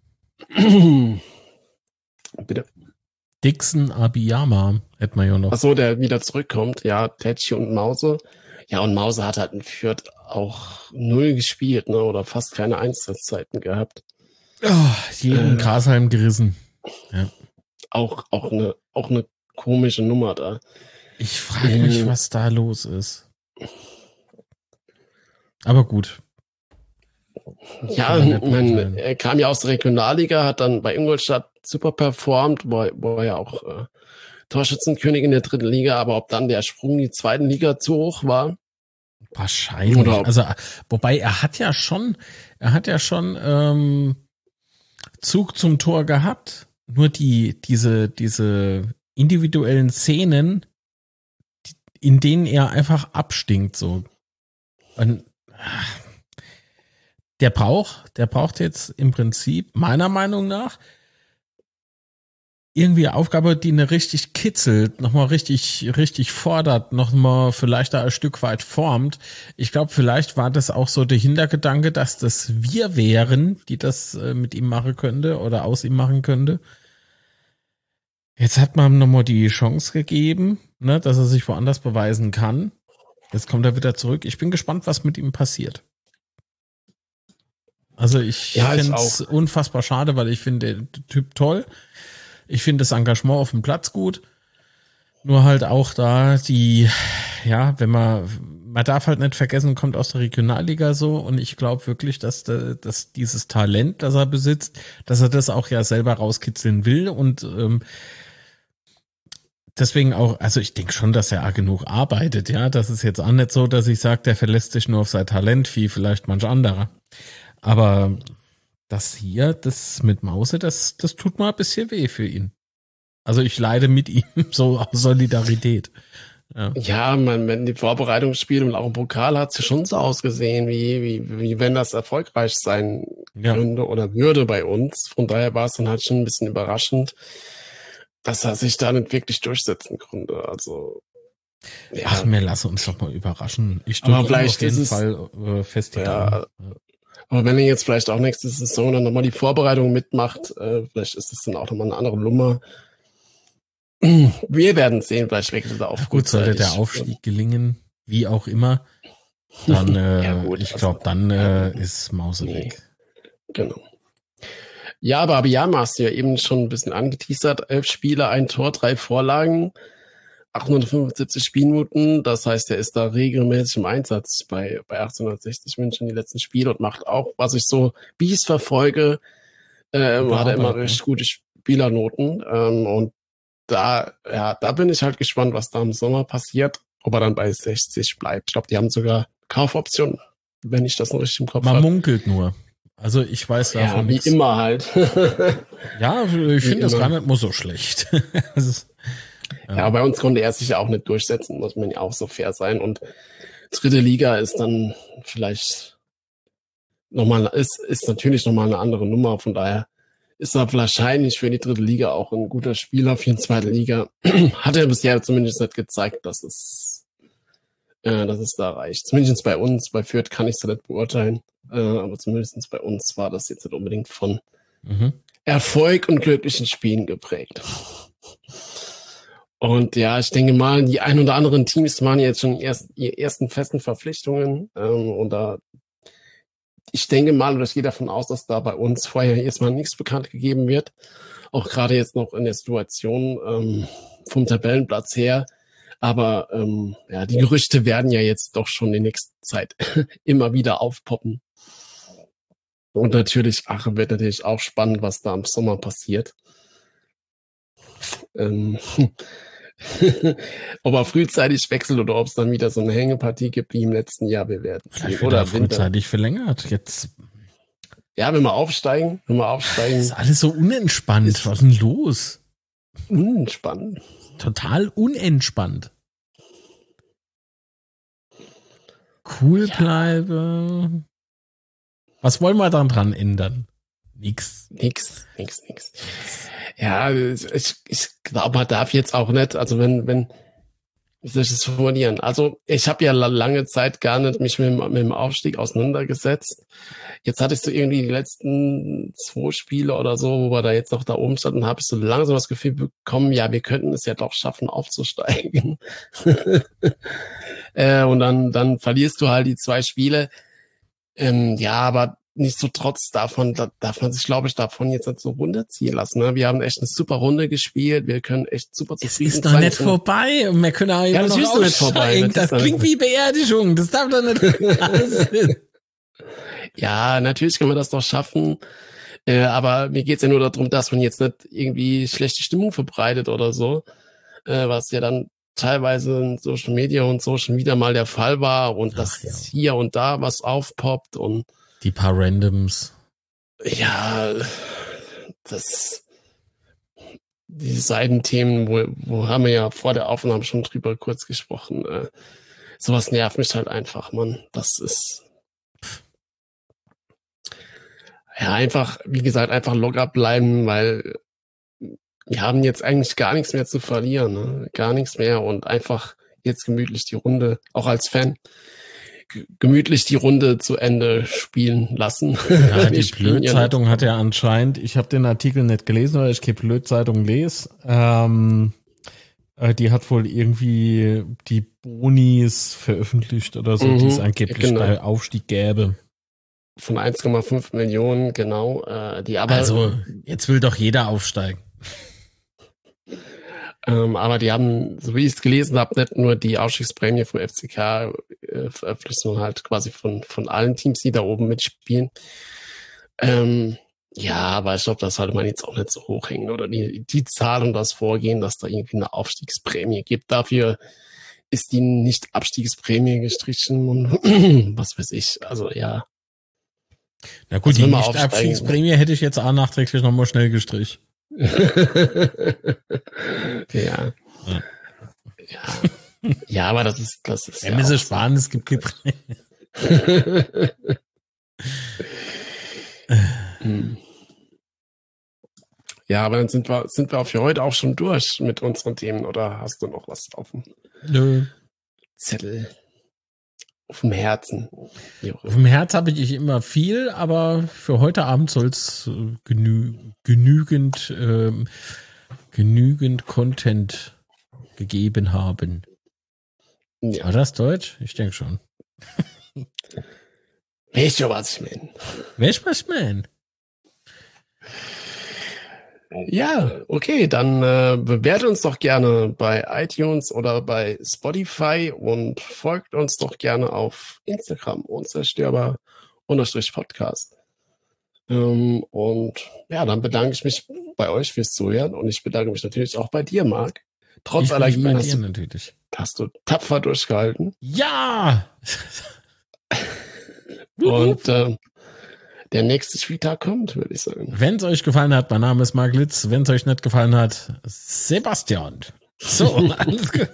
Bitte? Dixon Abiyama hätte man ja noch. Ach so, der wieder zurückkommt. Ja, Tetschi und Mause. Ja, und Mause hat halt in Fürth auch null gespielt, ne, oder fast keine Einsatzzeiten gehabt. Oh, jeden äh, Grashalm gerissen. Ja. Auch, auch eine, auch eine komische Nummer da. Ich frage mich, ähm, was da los ist. Aber gut. Ja, man, er kam ja aus der Regionalliga, hat dann bei Ingolstadt super performt, wo, wo er ja auch äh, Torschützenkönig in der dritten Liga, aber ob dann der Sprung in die zweiten Liga zu hoch war? Wahrscheinlich. Oder also, wobei er hat ja schon, er hat ja schon ähm, Zug zum Tor gehabt. Nur die, diese, diese individuellen Szenen, in denen er einfach abstinkt, so. Und, der braucht, der braucht jetzt im Prinzip, meiner Meinung nach, irgendwie eine Aufgabe, die eine richtig kitzelt, nochmal richtig, richtig fordert, nochmal vielleicht da ein Stück weit formt. Ich glaube, vielleicht war das auch so der Hintergedanke, dass das wir wären, die das äh, mit ihm machen könnte oder aus ihm machen könnte. Jetzt hat man ihm nochmal die Chance gegeben, ne, dass er sich woanders beweisen kann. Jetzt kommt er wieder zurück. Ich bin gespannt, was mit ihm passiert. Also ich ja, finde es unfassbar schade, weil ich finde den Typ toll. Ich finde das Engagement auf dem Platz gut. Nur halt auch da die, ja, wenn man, man darf halt nicht vergessen, kommt aus der Regionalliga so und ich glaube wirklich, dass, der, dass dieses Talent, das er besitzt, dass er das auch ja selber rauskitzeln will und ähm, deswegen auch, also ich denke schon, dass er auch genug arbeitet, ja. Das ist jetzt auch nicht so, dass ich sage, der verlässt sich nur auf sein Talent, wie vielleicht manch anderer. Aber das hier, das mit Mause, das, das tut mal ein bisschen weh für ihn. Also ich leide mit ihm so aus Solidarität. Ja, ja man, wenn die Vorbereitungsspiele und auch im Pokal hat es ja schon so ausgesehen, wie, wie, wie wenn das erfolgreich sein ja. könnte oder würde bei uns. Von daher war es dann halt schon ein bisschen überraschend, dass er sich da nicht wirklich durchsetzen konnte. Also ja. Ach, wir lassen uns doch mal überraschen. Ich drücke auf jeden es, Fall äh, fest die ja, Daumen. Aber wenn er jetzt vielleicht auch nächste Saison dann nochmal die Vorbereitung mitmacht, äh, vielleicht ist es dann auch nochmal eine andere Nummer. Wir werden sehen, vielleicht wechselt er auch. Ja, gut, sollte der Aufstieg gelingen, wie auch immer, dann, äh, ja, gut, ich glaube, dann äh, ist Mause nee. weg. Genau. Ja, aber Abiyama hast du ja eben schon ein bisschen angeteasert. Elf Spiele, ein Tor, drei Vorlagen, achthundertfünfundsiebzig Spielminuten. Das heißt, er ist da regelmäßig im Einsatz bei, bei achtzehnhundertsechzig München die letzten Spiele und macht auch, was ich so, wie ich es verfolge, äh, hat er immer recht gute Spielernoten. Ähm, und da, ja, da bin ich halt gespannt, was da im Sommer passiert, ob er dann bei sechzig bleibt. Ich glaube, die haben sogar Kaufoptionen, wenn ich das noch richtig im Kopf habe. Man munkelt nur. Also ich weiß davon ja, wie nichts. Immer halt. Ja, ich finde das gar nicht mal so schlecht. ist, ja. ja, bei uns konnte er sich ja auch nicht durchsetzen, muss man ja auch so fair sein. Und dritte Liga ist dann vielleicht nochmal, ist, ist natürlich nochmal eine andere Nummer. Von daher ist er wahrscheinlich für die dritte Liga auch ein guter Spieler. Für die zweite Liga hat er bisher zumindest nicht gezeigt, dass es, äh, dass es da reicht. Zumindest bei uns, bei Fürth kann ich es ja nicht beurteilen. Äh, aber zumindest bei uns war das jetzt nicht unbedingt von mhm. Erfolg und glücklichen Spielen geprägt. Und ja, ich denke mal, die ein oder anderen Teams machen jetzt schon erst ihre ersten festen Verpflichtungen. Ähm, und da, ich denke mal, oder ich gehe davon aus, dass da bei uns vorher erstmal nichts bekannt gegeben wird. Auch gerade jetzt noch in der Situation ähm, vom Tabellenplatz her. Aber ähm, ja, die Gerüchte werden ja jetzt doch schon in der nächsten Zeit immer wieder aufpoppen. Und natürlich, ach, wird natürlich auch spannend, was da im Sommer passiert. Ähm, ob er frühzeitig wechselt oder ob es dann wieder so eine Hängepartie gibt wie im letzten Jahr, wir werden sehen. Oder frühzeitig verlängert. Jetzt. Ja, wenn wir aufsteigen, wenn wir aufsteigen. Das ist alles so unentspannt. Was ist denn los? Unentspannt. Total unentspannt. Cool ja. Bleibe. Was wollen wir dann dran ändern? Nix. Nix, nix, nix. Ja, ich, ich glaube, man darf jetzt auch nicht, also wenn, wenn, wie soll ich das formulieren? Also ich habe ja lange Zeit gar nicht mich mit, mit dem Aufstieg auseinandergesetzt. Jetzt hatte ich so irgendwie die letzten zwei Spiele oder so, wo wir da jetzt noch da oben standen, habe ich so langsam das Gefühl bekommen, ja, wir könnten es ja doch schaffen, aufzusteigen. äh, und dann, dann verlierst du halt die zwei Spiele. Ähm, ja, aber nichtsdestotrotz davon, da darf man sich, glaube ich, davon jetzt nicht so runterziehen lassen. Ne? Wir haben echt eine super Runde gespielt. Wir können echt super zufrieden sein. Das ist doch nicht vorbei. Und wir können auch immer ja, noch ist nicht vorbei. Das, das klingt wie Beerdigung. Das darf doch nicht. Ja, natürlich kann man das doch schaffen. Äh, aber mir geht's ja nur darum, dass man jetzt nicht irgendwie schlechte Stimmung verbreitet oder so. Äh, was ja dann teilweise in Social Media und so schon wieder mal der Fall war. Und dass ja. hier und da was aufpoppt und die paar Randoms. Ja, das, die Seitenthemen, wo, wo haben wir ja vor der Aufnahme schon drüber kurz gesprochen. Äh, sowas nervt mich halt einfach, Mann. Das ist, ja, einfach, wie gesagt, einfach locker bleiben, weil wir haben jetzt eigentlich gar nichts mehr zu verlieren, ne? Gar nichts mehr und einfach jetzt gemütlich die Runde, auch als Fan, gemütlich die Runde zu Ende spielen lassen. Ja, die Blödzeitung ja hat ja anscheinend, ich habe den Artikel nicht gelesen, weil ich keine Blödzeitung lese, ähm, äh, die hat wohl irgendwie die Bonis veröffentlicht oder so, mhm, die es angeblich genau. bei Aufstieg gäbe. Von eins Komma fünf Millionen, genau. Äh, die aber also, jetzt will doch jeder aufsteigen. Ähm, aber die haben, so wie ich es gelesen habe, nicht nur die Aufstiegsprämie vom F C K äh, veröffentlicht, sondern halt quasi von von allen Teams, die da oben mitspielen. Ähm, ja, aber ich glaube, das sollte man jetzt auch nicht so hochhängen oder die die Zahl und das Vorgehen, dass da irgendwie eine Aufstiegsprämie gibt. Dafür ist die Nicht-Abstiegsprämie gestrichen und was weiß ich. Also ja. Na gut, also, die Nicht-Abstiegsprämie hätte ich jetzt auch nachträglich nochmal schnell gestrichen. ja. Ja. ja. Ja, aber das ist, das ist. Ja, ja müssen sparen, es gibt hm. Ja, aber dann sind wir, sind wir für heute auch schon durch mit unseren Themen, oder hast du noch was auf dem Nö. Zettel? Auf dem Herzen. Auf dem Herz habe ich immer viel, aber für heute Abend soll es genü genügend, ähm, genügend Content gegeben haben. Ja. War das Deutsch? Ich denke schon. Weißt du, was ich meine? Weißt du, was ich meine? Ja, okay, dann äh, bewertet uns doch gerne bei iTunes oder bei Spotify und folgt uns doch gerne auf Instagram, unzerstörbar unterstrich Podcast. Ähm, und ja, dann bedanke ich mich bei euch fürs Zuhören und ich bedanke mich natürlich auch bei dir, Marc. Trotz Allergien hast du, natürlich. hast du tapfer durchgehalten. Ja! Und äh, der nächste Spieltag kommt, würde ich sagen. Wenn es euch gefallen hat, mein Name ist Marc Litz. Wenn es euch nicht gefallen hat, Sebastian. So, alles gut.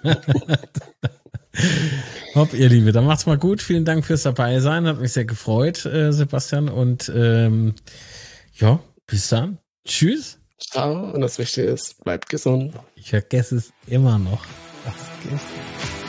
Hopp, ihr Liebe, dann macht's mal gut. Vielen Dank fürs dabei sein. Hat mich sehr gefreut, äh, Sebastian. Und ähm, ja, bis dann. Tschüss. Ciao. Und das Wichtige ist, bleibt gesund. Ich vergesse es immer noch. Was ist